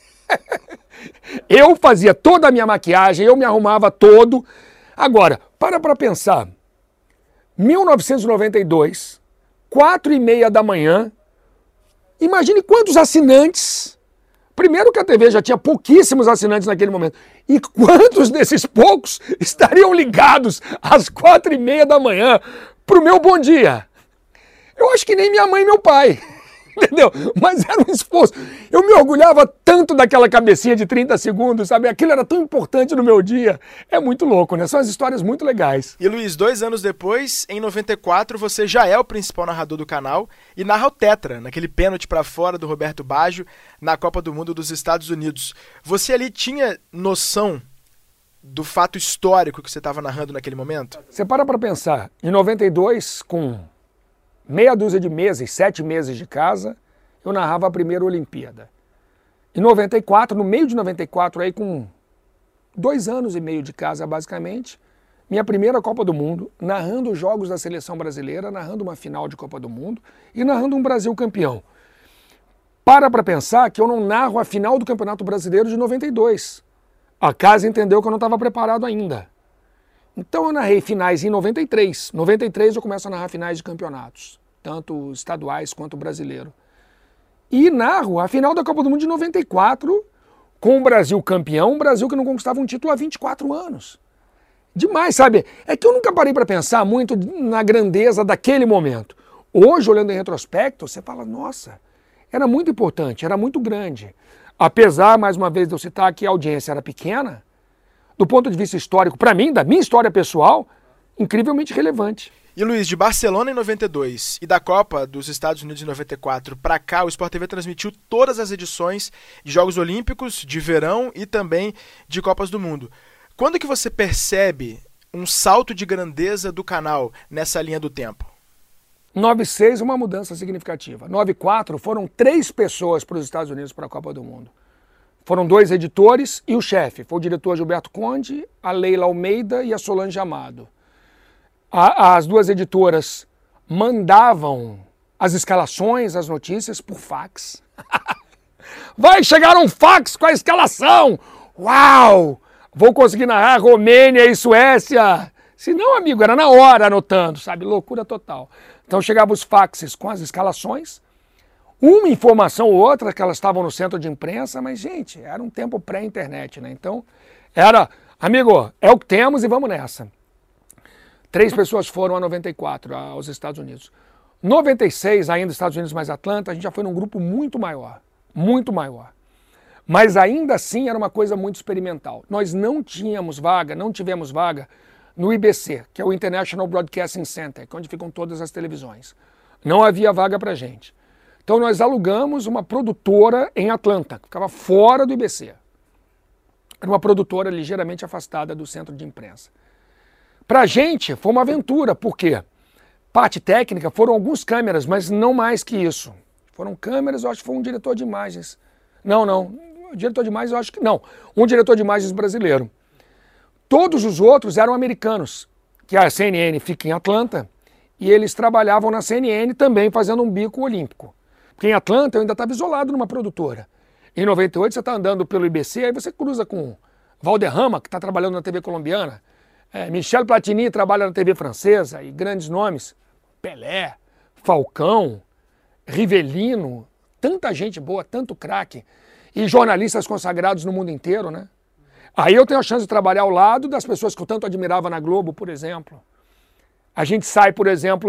Eu fazia toda a minha maquiagem, eu me arrumava todo. Agora, para pensar. 1992, 4h30 da manhã, imagine quantos assinantes... Primeiro que a TV já tinha pouquíssimos assinantes naquele momento. E quantos desses poucos estariam ligados às 4h30 da manhã para o meu bom dia? Eu acho que nem minha mãe e meu pai. entendeu? Mas era um esforço. Eu me orgulhava tanto daquela cabecinha de 30 segundos, sabe? Aquilo era tão importante no meu dia. É muito louco, né? São as histórias muito legais. E Luiz, 2 anos depois, em 94, você já é o principal narrador do canal e narra o Tetra, naquele pênalti pra fora do Roberto Baggio na Copa do Mundo dos Estados Unidos. Você ali tinha noção do fato histórico que você estava narrando naquele momento? Você para pensar, em 92, com meia dúzia de meses, 7 meses de casa, eu narrava a primeira Olimpíada. Em 94, no meio de 94, aí com 2 anos e meio de casa, basicamente, minha primeira Copa do Mundo, narrando os jogos da seleção brasileira, narrando uma final de Copa do Mundo e narrando um Brasil campeão. Para pensar que eu não narro a final do Campeonato Brasileiro de 92. A casa entendeu que eu não estava preparado ainda. Então eu narrei finais em 93. Em 93 eu começo a narrar finais de campeonatos, tanto estaduais quanto brasileiro. E narro a final da Copa do Mundo de 94, com o Brasil campeão, um Brasil que não conquistava um título há 24 anos. Demais, sabe? É que eu nunca parei para pensar muito na grandeza daquele momento. Hoje, olhando em retrospecto, você fala, nossa, era muito importante, era muito grande. Apesar, mais uma vez, de eu citar que a audiência era pequena, do ponto de vista histórico, para mim, da minha história pessoal, incrivelmente relevante. E Luiz, de Barcelona em 92 e da Copa dos Estados Unidos em 94 para cá, o Sport TV transmitiu todas as edições de Jogos Olímpicos, de verão e também de Copas do Mundo. Quando que você percebe um salto de grandeza do canal nessa linha do tempo? 96, uma mudança significativa. 94, foram 3 pessoas para os Estados Unidos para a Copa do Mundo. Foram 2 editores e o chefe. Foi o diretor Gilberto Conde, a Leila Almeida e a Solange Amado. As 2 editoras mandavam as escalações, as notícias por fax. Vai chegar um fax com a escalação! Uau! Vou conseguir narrar Romênia e Suécia! Se não, amigo, era na hora anotando, sabe? Loucura total. Então chegavam os faxes com as escalações, uma informação ou outra que elas estavam no centro de imprensa, mas, gente, era um tempo pré-internet, né? Então, era, amigo, é o que temos e vamos nessa. 3 pessoas foram a 94 aos Estados Unidos. 96, ainda Estados Unidos mais Atlanta, a gente já foi num grupo muito maior, muito maior. Mas ainda assim era uma coisa muito experimental. Nós não tivemos vaga no IBC, que é o International Broadcasting Center, que é onde ficam todas as televisões. Não havia vaga para gente. Então nós alugamos uma produtora em Atlanta, que ficava fora do IBC. Era uma produtora ligeiramente afastada do centro de imprensa. Para a gente foi uma aventura, por quê? Parte técnica foram algumas câmeras, mas não mais que isso. Foram câmeras, eu acho que foi um diretor de imagens. Não, diretor de imagens eu acho que não. Um diretor de imagens brasileiro. Todos os outros eram americanos, que a CNN fica em Atlanta, e eles trabalhavam na CNN também fazendo um bico olímpico. Porque em Atlanta eu ainda estava isolado numa produtora. Em 98 você está andando pelo IBC, aí você cruza com Valderrama, que está trabalhando na TV colombiana, Michel Platini trabalha na TV francesa, e grandes nomes, Pelé, Falcão, Rivelino, tanta gente boa, tanto craque, e jornalistas consagrados no mundo inteiro, né? Aí eu tenho a chance de trabalhar ao lado das pessoas que eu tanto admirava na Globo, por exemplo. A gente sai, por exemplo,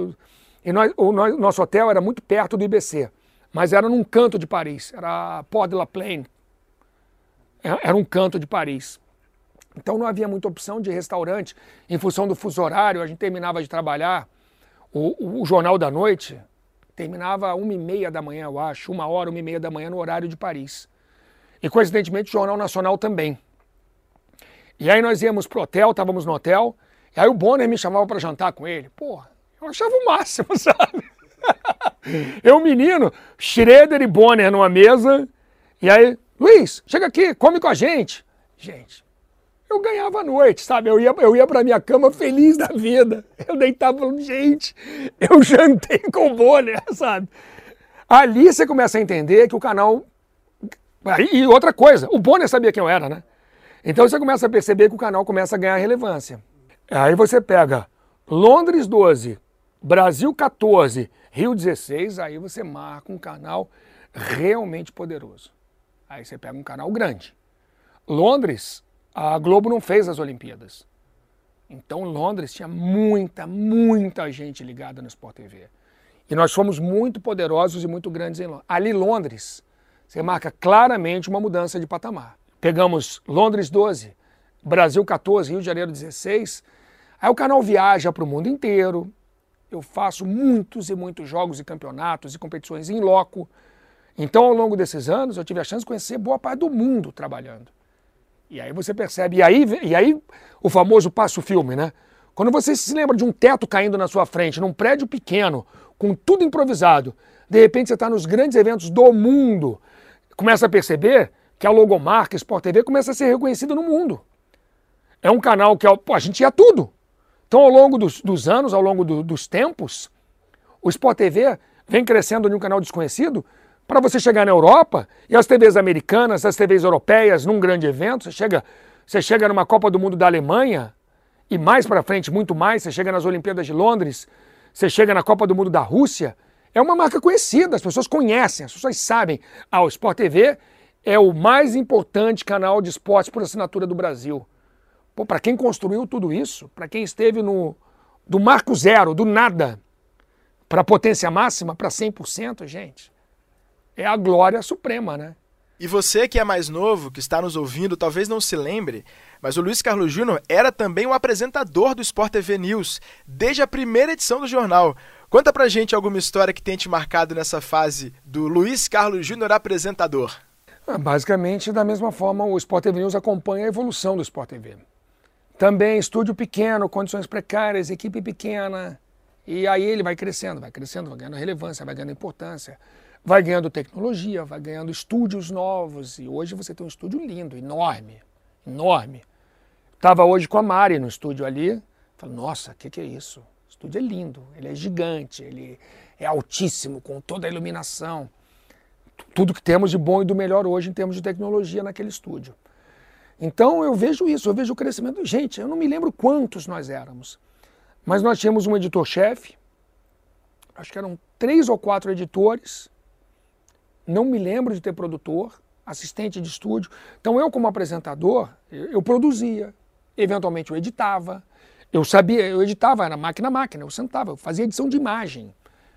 nosso hotel era muito perto do IBC, mas era num canto de Paris, era Port de la Plaine. Era um canto de Paris. Então não havia muita opção de restaurante. Em função do fuso horário, a gente terminava de trabalhar, o Jornal da Noite terminava 1h30 da manhã, eu acho, 1h, 1h30 da manhã no horário de Paris. E coincidentemente o Jornal Nacional também. E aí nós íamos pro hotel, estávamos no hotel, e aí o Bonner me chamava para jantar com ele. Porra, eu achava o máximo, sabe? Eu, menino, Schroeder e Bonner numa mesa, e aí, Luiz, chega aqui, come com a gente. Gente, eu ganhava a noite, sabe? Eu ia pra minha cama feliz da vida. Eu deitava falando, gente, eu jantei com o Bonner, sabe? Ali você começa a entender que o canal... E outra coisa, o Bonner sabia quem eu era, né? Então você começa a perceber que o canal começa a ganhar relevância. Aí você pega Londres 12, Brasil 14, Rio 16, aí você marca um canal realmente poderoso. Aí você pega um canal grande. Londres, a Globo não fez as Olimpíadas. Então Londres tinha muita gente ligada no Sport TV. E nós fomos muito poderosos e muito grandes em Londres. Ali, Londres, você marca claramente uma mudança de patamar. Pegamos Londres 12, Brasil 14, Rio de Janeiro 16. Aí o canal viaja para o mundo inteiro. Eu faço muitos e muitos jogos e campeonatos e competições em loco. Então, ao longo desses anos, eu tive a chance de conhecer boa parte do mundo trabalhando. E aí você percebe, e aí o famoso passo-filme, né? Quando você se lembra de um teto caindo na sua frente, num prédio pequeno, com tudo improvisado, de repente você está nos grandes eventos do mundo, começa a perceber que a logomarca Sport TV começa a ser reconhecida no mundo. É um canal que a gente ia tudo. Então, ao longo dos anos, ao longo dos tempos, o Sport TV vem crescendo de um canal desconhecido para você chegar na Europa e as TVs americanas, as TVs europeias, num grande evento, você chega numa Copa do Mundo da Alemanha e mais para frente, muito mais, você chega nas Olimpíadas de Londres, você chega na Copa do Mundo da Rússia, é uma marca conhecida, as pessoas conhecem, as pessoas sabem. O Sport TV é o mais importante canal de esportes por assinatura do Brasil. Pô, para quem construiu tudo isso, para quem esteve do marco zero, do nada, para a potência máxima, para 100%, gente, é a glória suprema, né? E você que é mais novo, que está nos ouvindo, talvez não se lembre, mas o Luiz Carlos Júnior era também o apresentador do Sport TV News, desde a primeira edição do jornal. Conta pra gente alguma história que tenha te marcado nessa fase do Luiz Carlos Júnior apresentador. Basicamente, da mesma forma, o Sport TV News acompanha a evolução do Sport TV. Também estúdio pequeno, condições precárias, equipe pequena. E aí ele vai crescendo, vai ganhando relevância, vai ganhando importância, vai ganhando tecnologia, vai ganhando estúdios novos. E hoje você tem um estúdio lindo, enorme, enorme. Estava hoje com a Mari no estúdio ali. Falei, nossa, o que é isso? O estúdio é lindo, ele é gigante, ele é altíssimo, com toda a iluminação. Tudo que temos de bom e do melhor hoje em termos de tecnologia naquele estúdio. Então eu vejo isso, eu vejo o crescimento. Gente, eu não me lembro quantos nós éramos, mas nós tínhamos um editor-chefe, acho que eram 3 ou 4 editores, não me lembro de ter produtor, assistente de estúdio. Então eu como apresentador, eu produzia, eventualmente eu editava, eu editava, era máquina a máquina, eu sentava, eu fazia edição de imagem,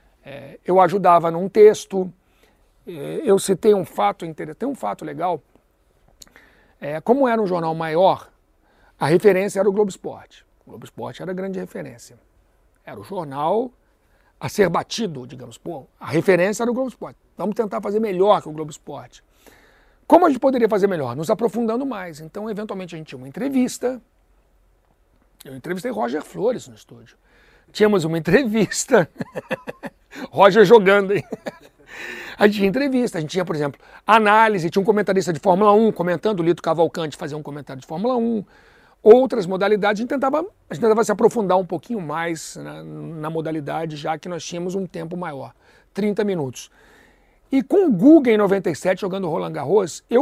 eu ajudava num texto, eu citei um fato interessante, tem um fato legal. Como era um jornal maior, a referência era o Globo Esporte. O Globo Esporte era a grande referência. Era o jornal a ser batido, digamos. Pô, a referência era o Globo Esporte. Vamos tentar fazer melhor que o Globo Esporte. Como a gente poderia fazer melhor? Nos aprofundando mais. Então, eventualmente, a gente tinha uma entrevista. Eu entrevistei Roger Flores no estúdio. Tínhamos uma entrevista. Roger jogando, hein? A gente tinha entrevista, a gente tinha, por exemplo, análise, tinha um comentarista de Fórmula 1 comentando, o Lito Cavalcante fazia um comentário de Fórmula 1, outras modalidades, a gente tentava se aprofundar um pouquinho mais na modalidade, já que nós tínhamos um tempo maior, 30 minutos. E com o Guga em 97, jogando Roland Garros, eu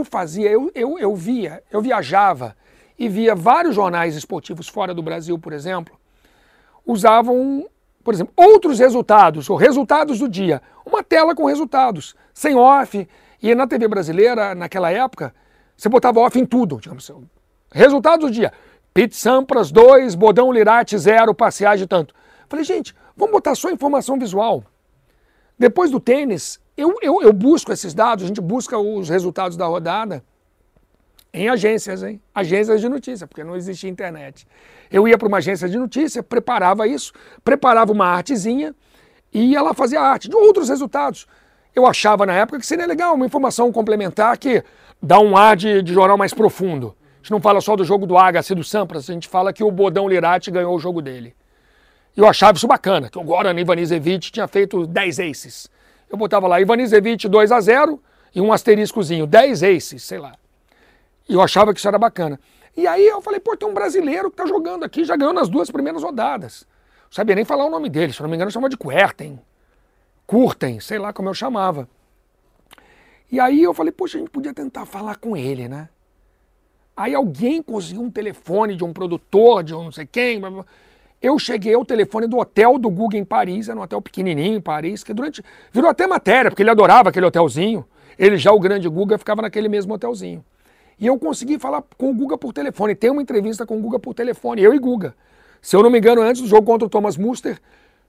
viajava e via vários jornais esportivos fora do Brasil, por exemplo, usavam, por exemplo, outros resultados, ou resultados do dia, uma tela com resultados, sem off, e na TV brasileira, naquela época, você botava off em tudo, digamos assim, resultados do dia, Pete Sampras 2, Bodão Lirate 0, Passeage tanto. Falei, gente, vamos botar só informação visual. Depois do tênis, eu busco esses dados, a gente busca os resultados da rodada em agências, hein? Agências de notícia, porque não existia internet. Eu ia para uma agência de notícia, preparava isso, preparava uma artezinha e ela fazia arte de outros resultados. Eu achava na época que seria legal uma informação complementar que dá um ar de jornal mais profundo. A gente não fala só do jogo do Agassi do Sampras, a gente fala que o Bodão Lirate ganhou o jogo dele. E eu achava isso bacana, que o Goran Ivanisevic tinha feito 10 aces. Eu botava lá Ivanisevic 2-0 e um asteriscozinho, 10 aces, sei lá. E eu achava que isso era bacana. E aí eu falei, pô, tem um brasileiro que tá jogando aqui, já ganhou nas 2 primeiras rodadas. Não sabia nem falar o nome dele, se não me engano, chamava de Curten, sei lá como eu chamava. E aí eu falei, poxa, a gente podia tentar falar com ele, né? Aí alguém conseguiu um telefone de um produtor, de um não sei quem. Eu cheguei ao telefone do hotel do Guga em Paris, era um hotel pequenininho em Paris, que virou até matéria, porque ele adorava aquele hotelzinho. Ele já, o grande Guga, ficava naquele mesmo hotelzinho. E eu consegui falar com o Guga por telefone. Tem uma entrevista com o Guga por telefone, eu e Guga. Se eu não me engano, antes do jogo contra o Thomas Muster,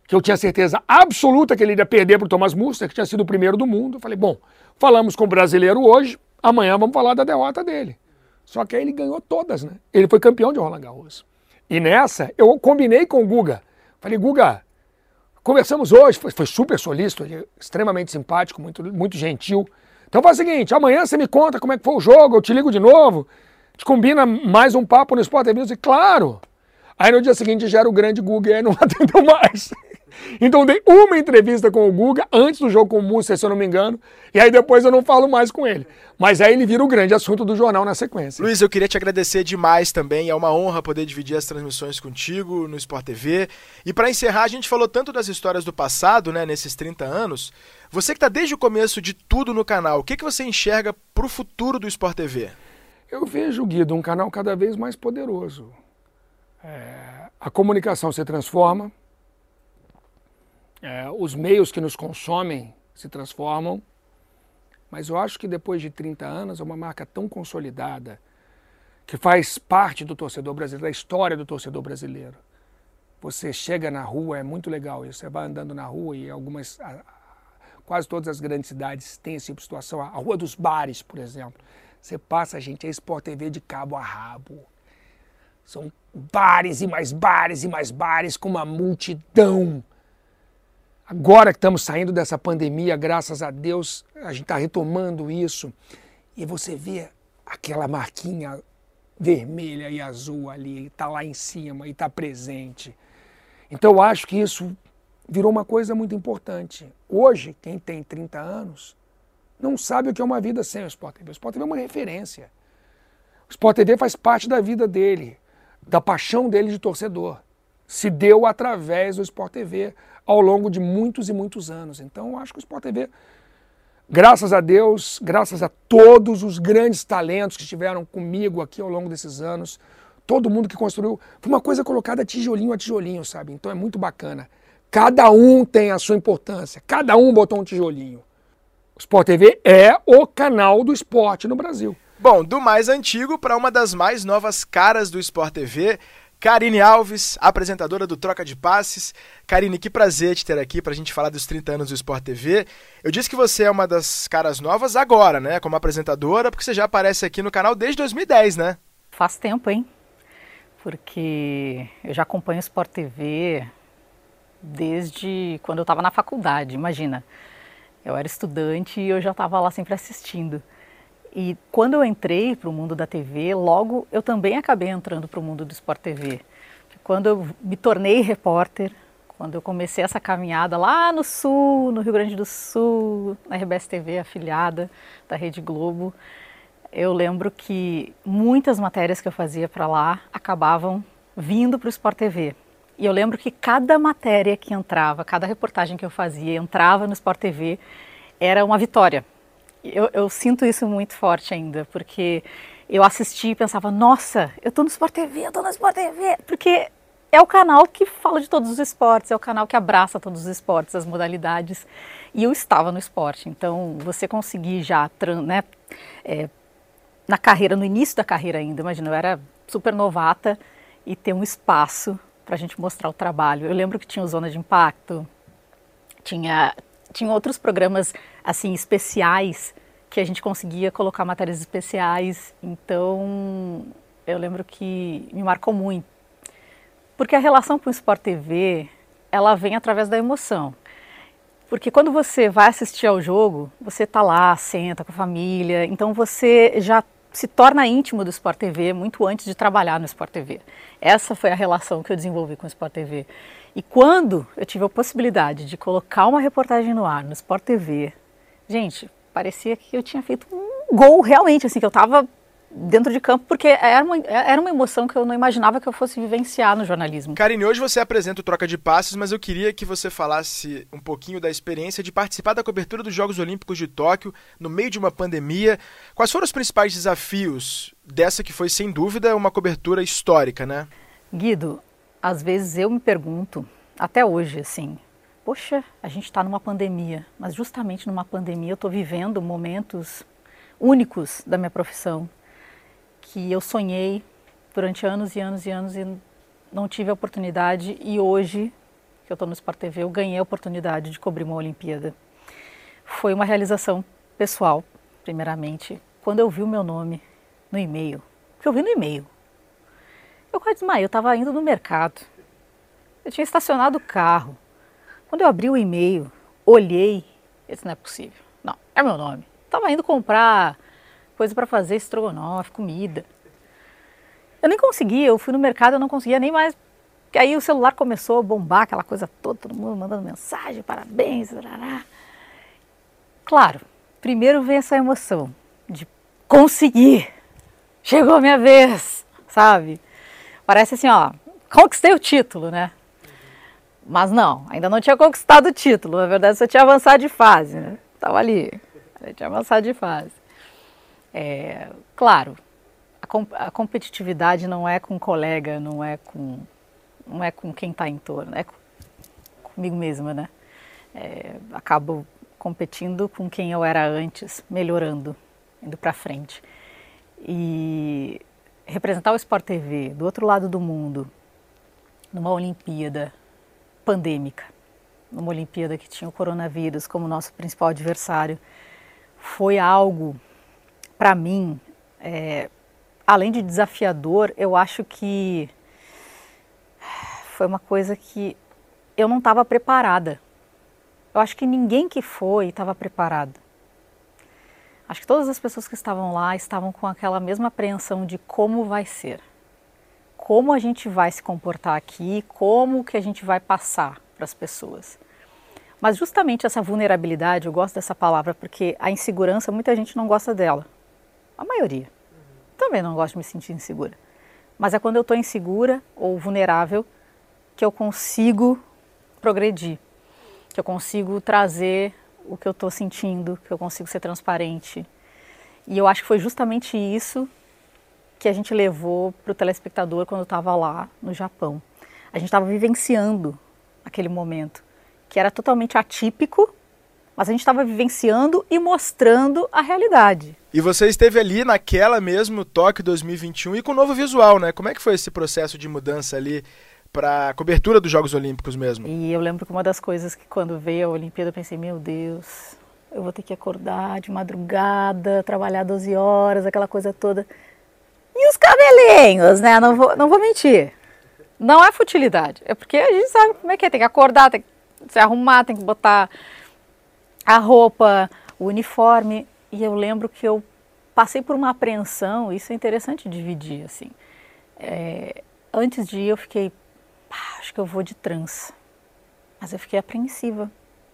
que eu tinha certeza absoluta que ele iria perder para o Thomas Muster, que tinha sido o primeiro do mundo. Eu falei, bom, falamos com o brasileiro hoje, amanhã vamos falar da derrota dele. Só que aí ele ganhou todas, né? Ele foi campeão de Roland Garros. E nessa, eu combinei com o Guga. Falei, Guga, conversamos hoje, foi super solícito, extremamente simpático, muito gentil. Então faz o seguinte, amanhã você me conta como é que foi o jogo, eu te ligo de novo, a gente combina mais um papo no Sport TV. Eu disse, claro. Aí no dia seguinte já era o grande Guga e aí não atendeu mais. Então dei uma entrevista com o Guga antes do jogo com o Muster, se eu não me engano, e aí depois eu não falo mais com ele. Mas aí ele vira o grande assunto do jornal na sequência. Luiz, eu queria te agradecer demais também, é uma honra poder dividir as transmissões contigo no Sport TV. E para encerrar, a gente falou tanto das histórias do passado, né, nesses 30 anos. Você que está desde o começo de tudo no canal, o que você enxerga para o futuro do Sport TV? Eu vejo, Guido, um canal cada vez mais poderoso. A comunicação se transforma, os meios que nos consomem se transformam, mas eu acho que depois de 30 anos é uma marca tão consolidada que faz parte do torcedor brasileiro, da história do torcedor brasileiro. Você chega na rua, é muito legal isso, você vai andando na rua e quase todas as grandes cidades têm esse tipo de situação. A Rua dos Bares, por exemplo, você passa, gente, é Sport TV de cabo a rabo. São bares e mais bares e mais bares com uma multidão. Agora que estamos saindo dessa pandemia, graças a Deus, a gente está retomando isso. E você vê aquela marquinha vermelha e azul ali, está lá em cima e está presente. Então eu acho que isso virou uma coisa muito importante. Hoje, quem tem 30 anos não sabe o que é uma vida sem o Sport TV. O Sport TV é uma referência. O Sport TV faz parte da vida dele, da paixão dele de torcedor. Se deu através do Sport TV ao longo de muitos e muitos anos. Então eu acho que o Sport TV, graças a Deus, graças a todos os grandes talentos que estiveram comigo aqui ao longo desses anos, todo mundo que construiu, foi uma coisa colocada tijolinho a tijolinho, sabe? Então é muito bacana. Cada um tem a sua importância, cada um botou um tijolinho. O Sport TV é o canal do esporte no Brasil. Bom, do mais antigo para uma das mais novas caras do Sport TV, Karine Alves, apresentadora do Troca de Passes. Karine, que prazer te ter aqui para a gente falar dos 30 anos do Sport TV. Eu disse que você é uma das caras novas agora, né, como apresentadora, porque você já aparece aqui no canal desde 2010, né? Faz tempo, hein? Porque eu já acompanho o Sport TV desde quando eu estava na faculdade, imagina. Eu era estudante e eu já estava lá sempre assistindo. E quando eu entrei para o mundo da TV, logo eu também acabei entrando para o mundo do Sport TV. Quando eu me tornei repórter, quando eu comecei essa caminhada lá no Sul, no Rio Grande do Sul, na RBS TV, afiliada da Rede Globo, eu lembro que muitas matérias que eu fazia para lá acabavam vindo para o Sport TV. E eu lembro que cada matéria que entrava, cada reportagem que eu fazia, entrava no Sport TV, era uma vitória. Eu sinto isso muito forte ainda, porque eu assisti e pensava, nossa, eu tô no Sport TV, porque é o canal que fala de todos os esportes, é o canal que abraça todos os esportes, as modalidades, e eu estava no esporte. Então, você conseguir já, né, na carreira, no início da carreira ainda, imagina, eu era super novata e ter um espaço para a gente mostrar o trabalho. Eu lembro que tinha o Zona de Impacto, tinha outros programas assim especiais que a gente conseguia colocar matérias especiais. Então eu lembro que me marcou muito, porque a relação com o Sport TV, ela vem através da emoção. Porque quando você vai assistir ao jogo, você está lá, senta com a família, então você já se torna íntimo do Sport TV muito antes de trabalhar no Sport TV. Essa foi a relação que eu desenvolvi com o Sport TV. E quando eu tive a possibilidade de colocar uma reportagem no ar, no Sport TV, gente, parecia que eu tinha feito um gol realmente, assim, que eu estava dentro de campo, porque era uma emoção que eu não imaginava que eu fosse vivenciar no jornalismo. Karine, hoje você apresenta o Troca de Passes, mas eu queria que você falasse um pouquinho da experiência de participar da cobertura dos Jogos Olímpicos de Tóquio, no meio de uma pandemia. Quais foram os principais desafios dessa que foi, sem dúvida, uma cobertura histórica, né? Guido, às vezes eu me pergunto, até hoje, assim, poxa, a gente está numa pandemia, mas justamente numa pandemia eu estou vivendo momentos únicos da minha profissão, que eu sonhei durante anos e anos e anos e não tive a oportunidade, e hoje que eu estou no Sport TV, eu ganhei a oportunidade de cobrir uma Olimpíada. Foi uma realização pessoal, primeiramente, quando eu vi o meu nome no e-mail. Porque eu vi no e-mail. Eu quase desmaiei, eu estava indo no mercado. Eu tinha estacionado o carro. Quando eu abri o e-mail, olhei, esse não é possível. Não, é meu nome. Estava indo comprar coisa para fazer, estrogonofe, comida. Eu nem conseguia, eu fui no mercado, eu não conseguia nem mais. Porque aí o celular começou a bombar, aquela coisa toda, todo mundo mandando mensagem, parabéns, tarará. Claro, primeiro vem essa emoção de conseguir, chegou a minha vez, sabe? Parece assim, ó, conquistei o título, né? Mas não, ainda não tinha conquistado o título, na verdade só tinha avançado de fase, né? Tava ali, tinha avançado de fase. Claro, a competitividade não é com um colega, não é com quem está em torno, é comigo mesma, né? Acabo competindo com quem eu era antes, melhorando, indo para frente. E representar o Sport TV do outro lado do mundo, numa Olimpíada pandêmica, numa Olimpíada que tinha o coronavírus como nosso principal adversário, foi algo, para mim, além de desafiador, eu acho que foi uma coisa que eu não estava preparada. Eu acho que ninguém que foi estava preparado. Acho que todas as pessoas que estavam lá estavam com aquela mesma apreensão de como vai ser. Como a gente vai se comportar aqui, como que a gente vai passar para as pessoas. Mas justamente essa vulnerabilidade, eu gosto dessa palavra, porque a insegurança, muita gente não gosta dela. A maioria. Também não gosto de me sentir insegura. Mas é quando eu estou insegura ou vulnerável que eu consigo progredir, que eu consigo trazer o que eu estou sentindo, que eu consigo ser transparente. E eu acho que foi justamente isso que a gente levou para o telespectador quando eu estava lá no Japão. A gente estava vivenciando aquele momento, que era totalmente atípico, mas a gente estava vivenciando e mostrando a realidade. E você esteve ali naquela mesmo Tóquio 2021 e com novo visual, né? Como é que foi esse processo de mudança ali para a cobertura dos Jogos Olímpicos mesmo? E eu lembro que uma das coisas que quando veio a Olimpíada eu pensei, meu Deus, eu vou ter que acordar de madrugada, trabalhar 12 horas, aquela coisa toda. E os cabelinhos, né? Não vou mentir. Não é futilidade, é porque a gente sabe como é que é, tem que acordar, tem que se arrumar, tem que botar a roupa, o uniforme. E eu lembro que eu passei por uma apreensão, isso é interessante dividir, assim. Antes de ir eu fiquei, acho que eu vou de trança, mas eu fiquei apreensiva.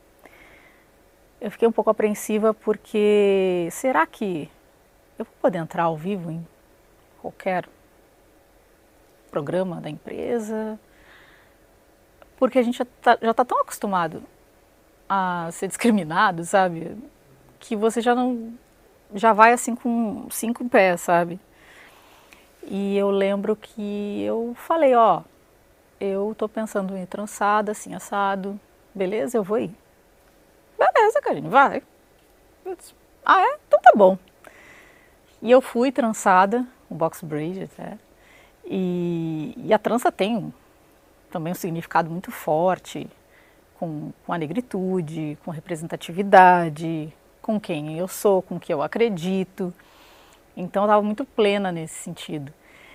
Eu fiquei um pouco apreensiva porque, será que eu vou poder entrar ao vivo em qualquer programa da empresa? Porque a gente já está tão acostumado a ser discriminado, sabe? Que você já vai assim com 5 pés, sabe? E eu lembro que eu falei, eu tô pensando em ir trançada, assim, assado, beleza, eu vou ir. Beleza, Karine, vai. Eu disse, então tá bom. E eu fui trançada, o box braid até, e a trança tem também um significado muito forte, com a negritude, com representatividade, com quem eu sou, com o que eu acredito. Então eu estava muito plena nesse sentido.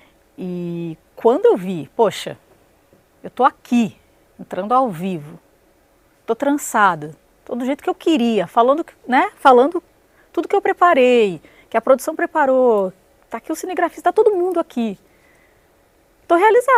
E quando eu vi, poxa, eu tô aqui, entrando ao vivo, tô trançada, tô do jeito que eu queria, falando tudo que eu preparei, que a produção preparou, tá aqui o cinegrafista, tá todo mundo aqui. Tô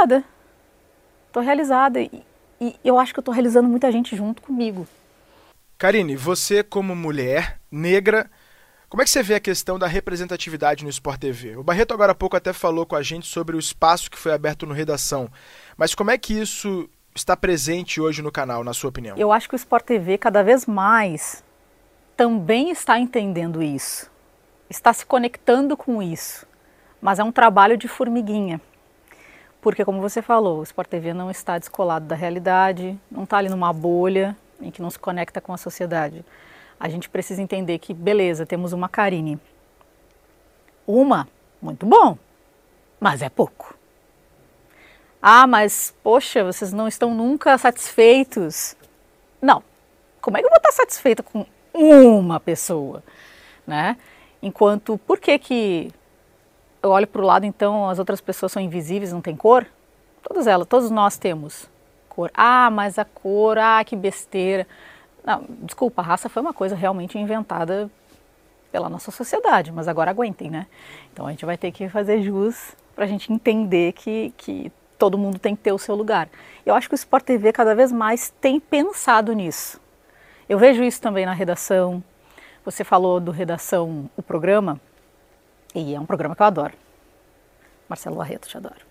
realizada e eu acho que eu tô realizando muita gente junto comigo. Karine, você como mulher negra, como é que você vê a questão da representatividade no Sport TV? O Barreto agora há pouco até falou com a gente sobre o espaço que foi aberto no Redação, mas como é que isso está presente hoje no canal, na sua opinião? Eu acho que o Sport TV cada vez mais também está entendendo isso, está se conectando com isso, mas é um trabalho de formiguinha. Porque, como você falou, o Sport TV não está descolado da realidade, não está ali numa bolha em que não se conecta com a sociedade. A gente precisa entender que, beleza, temos uma Karine. Muito bom, mas é pouco. Ah, mas, poxa, vocês não estão nunca satisfeitos. Não. Como é que eu vou estar satisfeita com uma pessoa, né? Enquanto, por que eu olho para o lado, então, as outras pessoas são invisíveis, não tem cor? Todos nós temos cor. Ah, mas a cor, que besteira. Não, desculpa, a raça foi uma coisa realmente inventada pela nossa sociedade, mas agora aguentem, né? Então a gente vai ter que fazer jus para a gente entender que todo mundo tem que ter o seu lugar. Eu acho que o Sport TV cada vez mais tem pensado nisso. Eu vejo isso também na redação. Você falou do Redação, o programa, e é um programa que eu adoro. Marcelo Barreto, te adoro.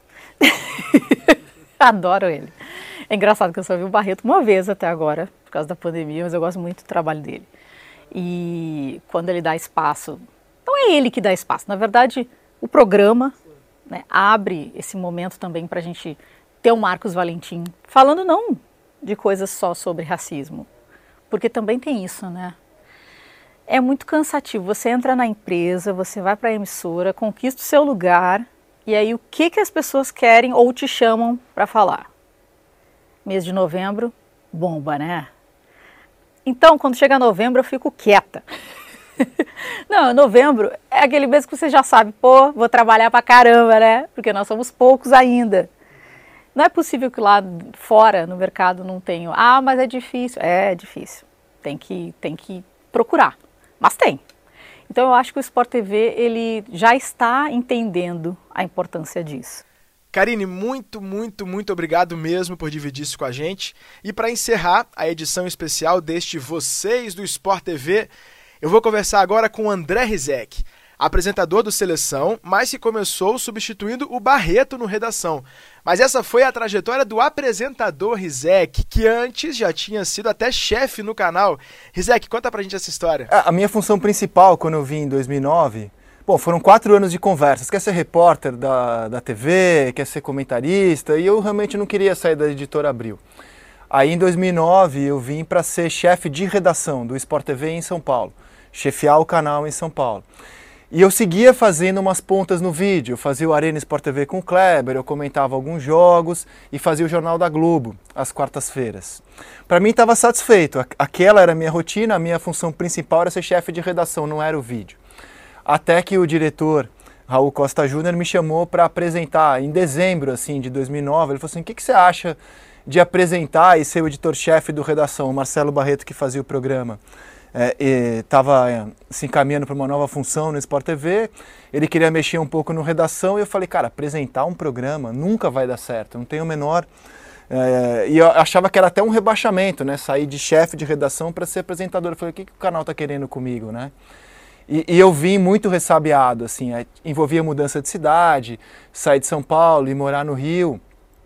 Adoro ele. É engraçado que eu só vi o Barreto uma vez até agora, por causa da pandemia, mas eu gosto muito do trabalho dele. E quando ele dá espaço, não é ele que dá espaço, na verdade o programa, né, abre esse momento também para a gente ter o Marcos Valentim falando não de coisas só sobre racismo, porque também tem isso, né? É muito cansativo, você entra na empresa, você vai para a emissora, conquista o seu lugar, e aí o que as pessoas querem ou te chamam para falar? Mês de novembro, bomba, né? Então, quando chega novembro, eu fico quieta. Não, novembro é aquele mês que você já sabe, pô, vou trabalhar pra caramba, né? Porque nós somos poucos ainda. Não é possível que lá fora, no mercado, não tenha. Ah, mas é difícil. É difícil. Tem que procurar. Mas tem. Então, eu acho que o Sport TV, ele já está entendendo a importância disso. Karine, muito, muito, muito obrigado mesmo por dividir isso com a gente. E para encerrar a edição especial deste Vocês do Sport TV, eu vou conversar agora com o André Rizek, apresentador do Seleção, mas que começou substituindo o Barreto no Redação. Mas essa foi a trajetória do apresentador Rizek, que antes já tinha sido até chefe no canal. Rizek, conta pra gente essa história. A minha função principal, quando eu vim em 2009... Bom, foram 4 anos de conversas. Quer ser repórter da TV, quer ser comentarista, e eu realmente não queria sair da Editora Abril. Aí em 2009 eu vim para ser chefe de redação do Sport TV em São Paulo, chefiar o canal em São Paulo. E eu seguia fazendo umas pontas no vídeo, eu fazia o Arena Sport TV com o Kleber, eu comentava alguns jogos e fazia o Jornal da Globo às quartas-feiras. Para mim estava satisfeito, aquela era a minha rotina, a minha função principal era ser chefe de redação, não era o vídeo. Até que o diretor, Raul Costa Júnior, me chamou para apresentar em dezembro assim, de 2009. Ele falou assim, o que você acha de apresentar e ser o editor-chefe do Redação? O Marcelo Barreto, que fazia o programa, estava se encaminhando para uma nova função no Sport TV. Ele queria mexer um pouco no Redação e eu falei, cara, apresentar um programa nunca vai dar certo, não tenho o menor... e eu achava que era até um rebaixamento, né? Sair de chefe de redação para ser apresentador. Eu falei, o que o canal está querendo comigo, né? E eu vim muito ressabiado, assim, envolvia mudança de cidade, sair de São Paulo e morar no Rio.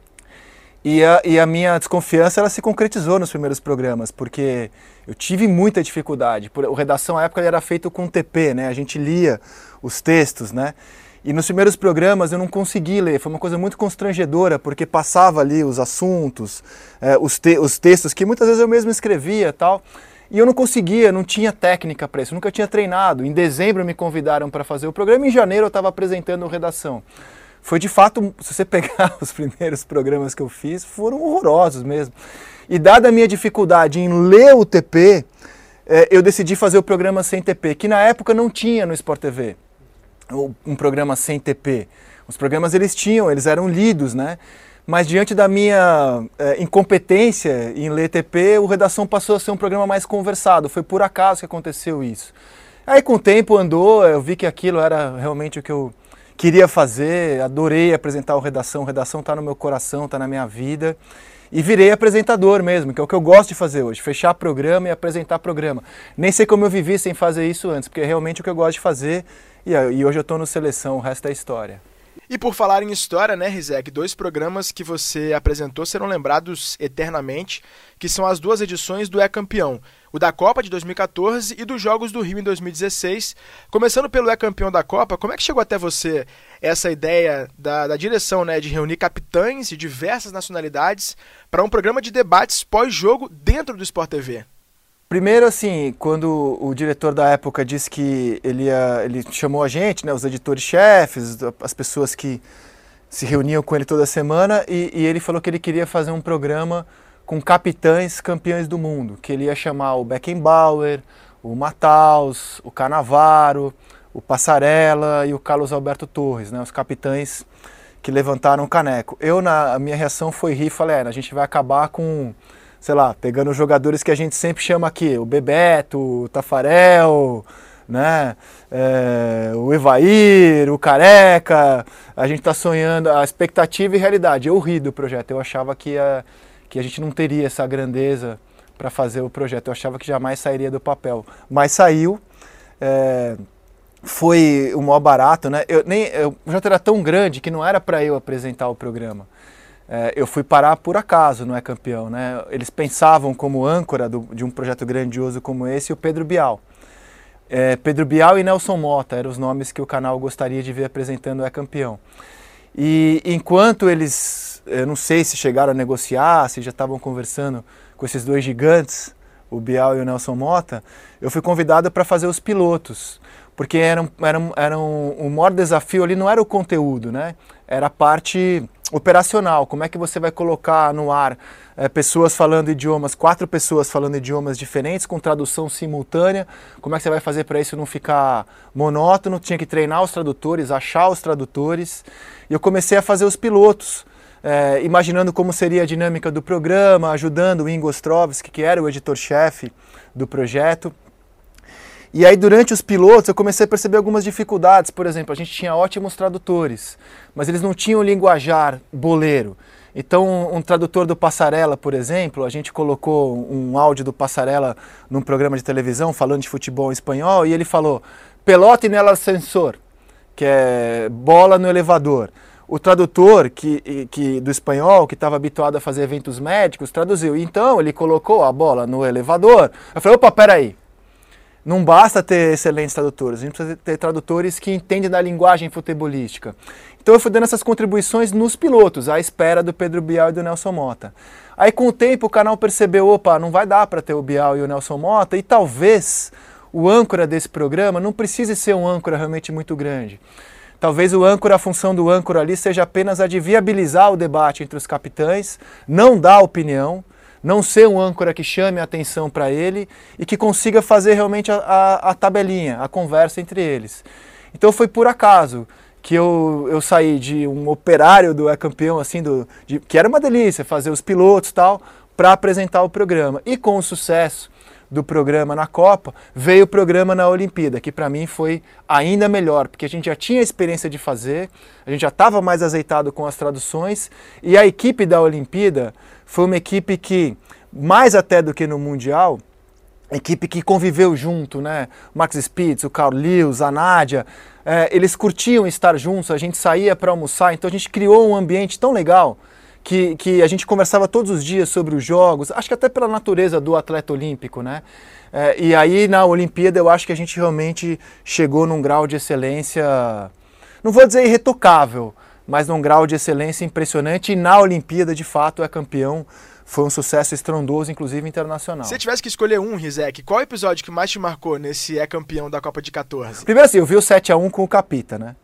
E a minha desconfiança ela se concretizou nos primeiros programas, porque eu tive muita dificuldade. O Redação, à época, ele era feito com TP, né? A gente lia os textos, né? E nos primeiros programas eu não consegui ler, foi uma coisa muito constrangedora, porque passava ali os assuntos, os textos que muitas vezes eu mesmo escrevia e tal. E eu não conseguia, não tinha técnica para isso, eu nunca tinha treinado. Em dezembro me convidaram para fazer o programa, em janeiro eu estava apresentando Redação. Foi de fato, se você pegar os primeiros programas que eu fiz, foram horrorosos mesmo. E dada a minha dificuldade em ler o TP, eu decidi fazer o programa sem TP, que na época não tinha no Sport TV, um programa sem TP. Os programas eles eram lidos, né? Mas diante da minha incompetência em ler TP, o Redação passou a ser um programa mais conversado. Foi por acaso que aconteceu isso. Aí com o tempo andou, eu vi que aquilo era realmente o que eu queria fazer, adorei apresentar o Redação está no meu coração, está na minha vida. E virei apresentador mesmo, que é o que eu gosto de fazer hoje, fechar programa e apresentar programa. Nem sei como eu vivi sem fazer isso antes, porque é realmente o que eu gosto de fazer e hoje eu estou no Seleção, o resto é história. E por falar em história, né, Rizek, 2 programas que você apresentou serão lembrados eternamente, que são as 2 edições do É Campeão, o da Copa de 2014 e dos Jogos do Rio em 2016. Começando pelo É Campeão da Copa, como é que chegou até você essa ideia da direção, né, de reunir capitães de diversas nacionalidades para um programa de debates pós-jogo dentro do Sport TV? Primeiro, assim, quando o diretor da época disse que ele chamou a gente, né, os editores-chefes, as pessoas que se reuniam com ele toda semana e ele falou que ele queria fazer um programa com capitães campeões do mundo, que ele ia chamar o Beckenbauer, o Matthaus, o Cannavaro, o Passarella e o Carlos Alberto Torres, né, os capitães que levantaram o caneco. A minha reação foi rir e falei, a gente vai acabar com, sei lá, pegando os jogadores que a gente sempre chama aqui, o Bebeto, o Tafarel, né, o Evair, o Careca, a gente está sonhando, a expectativa e realidade. Eu ri do projeto, eu achava que a gente não teria essa grandeza para fazer o projeto, eu achava que jamais sairia do papel, mas saiu, foi o maior barato, né? O projeto era tão grande que não era para eu apresentar o programa. Eu fui parar por acaso, não é campeão, né? Eles pensavam como âncora de um projeto grandioso como esse o Pedro Bial. Pedro Bial e Nelson Motta eram os nomes que o canal gostaria de ver apresentando o É Campeão. E enquanto eles, eu não sei se chegaram a negociar, se já estavam conversando com esses dois gigantes, o Bial e o Nelson Motta, eu fui convidado para fazer os pilotos, porque o maior desafio ali não era o conteúdo, né? Era a parte operacional, como é que você vai colocar no ar pessoas falando idiomas, 4 pessoas falando idiomas diferentes, com tradução simultânea, como é que você vai fazer para isso não ficar monótono, tinha que treinar os tradutores, achar os tradutores, e eu comecei a fazer os pilotos, imaginando como seria a dinâmica do programa, ajudando o Ingo Ostrovsky, que era o editor-chefe do projeto. E aí, durante os pilotos, eu comecei a perceber algumas dificuldades. Por exemplo, a gente tinha ótimos tradutores, mas eles não tinham linguajar boleiro. Então, um tradutor do Passarella, por exemplo, a gente colocou um áudio do Passarella num programa de televisão falando de futebol em espanhol, e ele falou, pelote no ascensor, que é bola no elevador. O tradutor do espanhol, que estava habituado a fazer eventos médicos, traduziu. Então, ele colocou a bola no elevador. Eu falei, opa, peraí. Não basta ter excelentes tradutores, a gente precisa ter tradutores que entendem da linguagem futebolística. Então eu fui dando essas contribuições nos pilotos, à espera do Pedro Bial e do Nelson Motta. Aí com o tempo o canal percebeu, opa, não vai dar para ter o Bial e o Nelson Motta, e talvez o âncora desse programa não precise ser um âncora realmente muito grande. Talvez a função do âncora ali seja apenas a de viabilizar o debate entre os capitães, não dar opinião, não ser um âncora que chame a atenção para ele e que consiga fazer realmente a tabelinha, a conversa entre eles. Então foi por acaso que eu saí de um operário do É Campeão, assim, que era uma delícia fazer os pilotos e tal, para apresentar o programa. E com o sucesso do programa na Copa, veio o programa na Olimpíada, que para mim foi ainda melhor, porque a gente já tinha a experiência de fazer, a gente já estava mais azeitado com as traduções, e a equipe da Olimpíada foi uma equipe que, mais até do que no Mundial, equipe que conviveu junto, né? O Max Spitz, o Carl Lewis, a Nádia, eles curtiam estar juntos, a gente saía para almoçar, então a gente criou um ambiente tão legal que a gente conversava todos os dias sobre os jogos, acho que até pela natureza do atleta olímpico, né? E aí na Olimpíada eu acho que a gente realmente chegou num grau de excelência, não vou dizer irretocável, mas num grau de excelência impressionante, e na Olimpíada, de fato, É Campeão foi um sucesso estrondoso, inclusive internacional. Se você tivesse que escolher um, Rizek, qual episódio que mais te marcou nesse É Campeão da Copa de 14? Primeiro assim, eu vi o 7-1 com o Capita, né?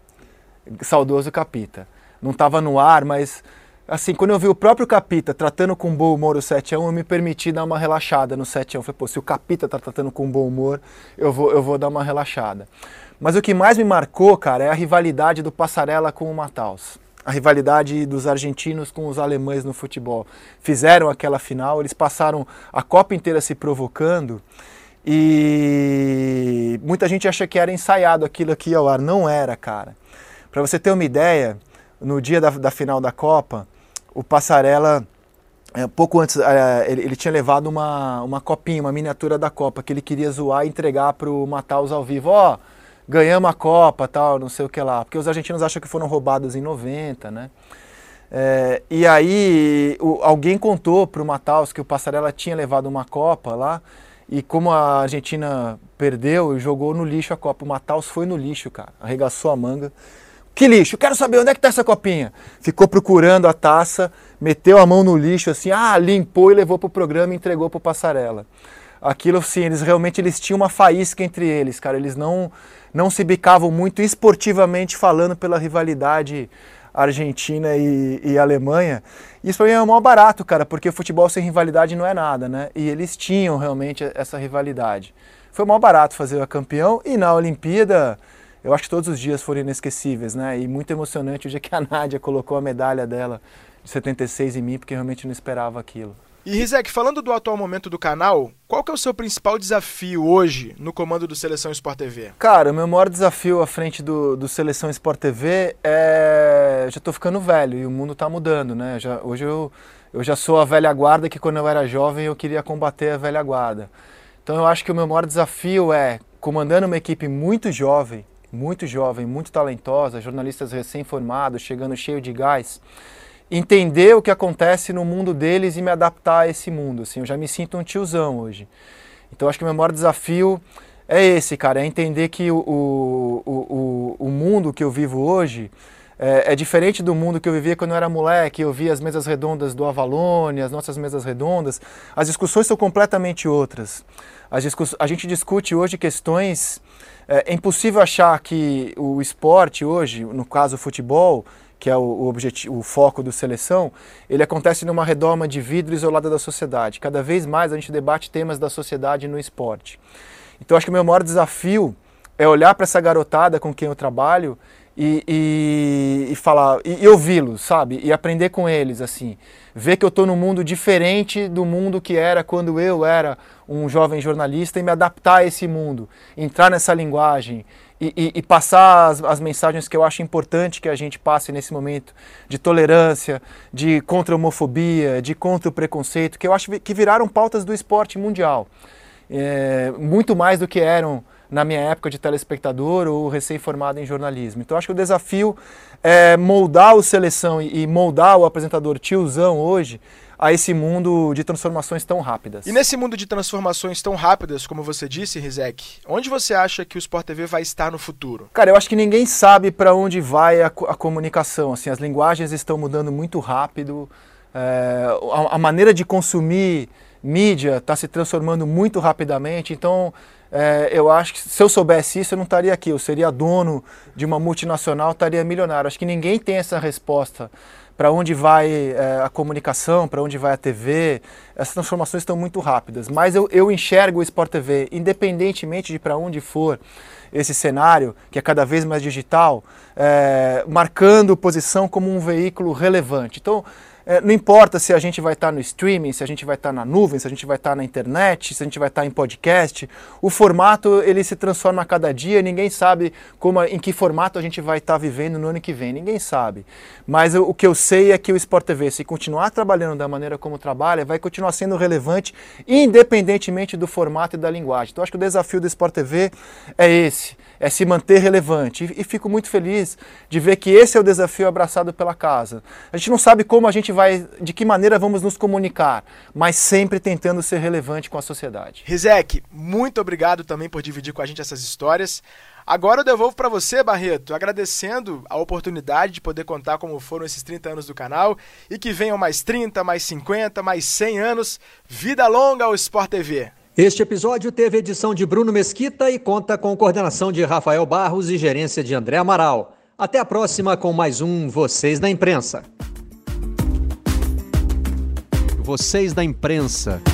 Saudoso Capita. Não estava no ar, mas assim, quando eu vi o próprio Capita tratando com bom humor o 7-1, eu me permiti dar uma relaxada no 7-1. Eu falei, pô, se o Capita tá tratando com bom humor, eu vou dar uma relaxada. Mas o que mais me marcou, cara, é a rivalidade do Passarella com o Matthaus. A rivalidade dos argentinos com os alemães no futebol. Fizeram aquela final, eles passaram a Copa inteira se provocando e muita gente acha que era ensaiado aquilo aqui ao ar. Não era, cara. Para você ter uma ideia, no dia da final da Copa, o Passarella, pouco antes, ele tinha levado uma copinha, uma miniatura da Copa, que ele queria zoar e entregar para o Matthaus ao vivo. Ó, ganhamos a Copa, tal, não sei o que lá. Porque os argentinos acham que foram roubados em 90, né? E aí alguém contou para o Matthaus que o Passarella tinha levado uma Copa lá, e como a Argentina perdeu, jogou no lixo a Copa. O Matthaus foi no lixo, cara, arregaçou a manga. Que lixo? Quero saber onde é que tá essa copinha. Ficou procurando a taça, meteu a mão no lixo assim, limpou e levou pro programa e entregou pro Passarella. Aquilo assim, eles tinham uma faísca entre eles, cara, eles não se bicavam muito esportivamente falando pela rivalidade Argentina e Alemanha. Isso para mim é o maior barato, cara, porque futebol sem rivalidade não é nada, né? E eles tinham realmente essa rivalidade. Foi o maior barato fazer a campeão, e na Olimpíada, eu acho que todos os dias foram inesquecíveis, né? E muito emocionante o dia que a Nádia colocou a medalha dela de 76 em mim, porque realmente não esperava aquilo. E Rizek, falando do atual momento do canal, qual que é o seu principal desafio hoje no comando do Seleção Sport TV? Cara, o meu maior desafio à frente do Seleção Sport TV é... Eu já tô ficando velho e o mundo tá mudando, né? Hoje eu já sou a velha guarda que quando eu era jovem eu queria combater a velha guarda. Então eu acho que o meu maior desafio é, comandando uma equipe muito jovem, muito talentosa, jornalistas recém-formados, chegando cheio de gás, entender o que acontece no mundo deles e me adaptar a esse mundo. Assim, eu já me sinto um tiozão hoje. Então acho que o meu maior desafio é esse, cara, é entender que o mundo que eu vivo hoje é diferente do mundo que eu vivia quando eu era moleque. Eu via as mesas redondas do Avalone, as nossas mesas redondas. As discussões são completamente outras. A gente discute hoje questões... É impossível achar que o esporte hoje, no caso o futebol, que é o foco do Seleção, ele acontece numa redoma de vidro isolada da sociedade. Cada vez mais a gente debate temas da sociedade no esporte. Então acho que o meu maior desafio é olhar para essa garotada com quem eu trabalho e falar, e ouvi-los, sabe? E aprender com eles, assim. Ver que eu estou num mundo diferente do mundo que era quando eu era um jovem jornalista e me adaptar a esse mundo. Entrar nessa linguagem e passar as mensagens que eu acho importante que a gente passe nesse momento de tolerância, de contra a homofobia, de contra o preconceito, que eu acho que viraram pautas do esporte mundial. Muito mais do que eram na minha época de telespectador ou recém-formado em jornalismo. Então acho que o desafio é moldar o Seleção e moldar o apresentador tiozão hoje a esse mundo de transformações tão rápidas. E nesse mundo de transformações tão rápidas, como você disse, Rizek, onde você acha que o Sport TV vai estar no futuro? Cara, eu acho que ninguém sabe para onde vai a comunicação. Assim, as linguagens estão mudando muito rápido, a maneira de consumir mídia está se transformando muito rapidamente, então eu acho que se eu soubesse isso eu não estaria aqui, eu seria dono de uma multinacional, estaria milionário. Acho que ninguém tem essa resposta para onde vai a comunicação, para onde vai a TV. Essas transformações estão muito rápidas, mas eu enxergo o Sport TV, independentemente de para onde for esse cenário, que é cada vez mais digital, marcando posição como um veículo relevante. Então, não importa se a gente vai estar no streaming, se a gente vai estar na nuvem, se a gente vai estar na internet, se a gente vai estar em podcast, o formato ele se transforma a cada dia, ninguém sabe em que formato a gente vai estar vivendo no ano que vem, ninguém sabe. Mas o que eu sei é que o Sport TV, se continuar trabalhando da maneira como trabalha, vai continuar sendo relevante, independentemente do formato e da linguagem. Então acho que o desafio do Sport TV é esse, é se manter relevante. E fico muito feliz de ver que esse é o desafio abraçado pela casa. A gente não sabe como a gente de que maneira vamos nos comunicar, mas sempre tentando ser relevante com a sociedade. Rizek, muito obrigado também por dividir com a gente essas histórias. Agora eu devolvo para você, Barreto, agradecendo a oportunidade de poder contar como foram esses 30 anos do canal e que venham mais 30, mais 50, mais 100 anos. Vida longa ao Sport TV. Este episódio teve edição de Bruno Mesquita e conta com coordenação de Rafael Barros e gerência de André Amaral. Até a próxima com mais um Vocês da Imprensa. Vocês da Imprensa.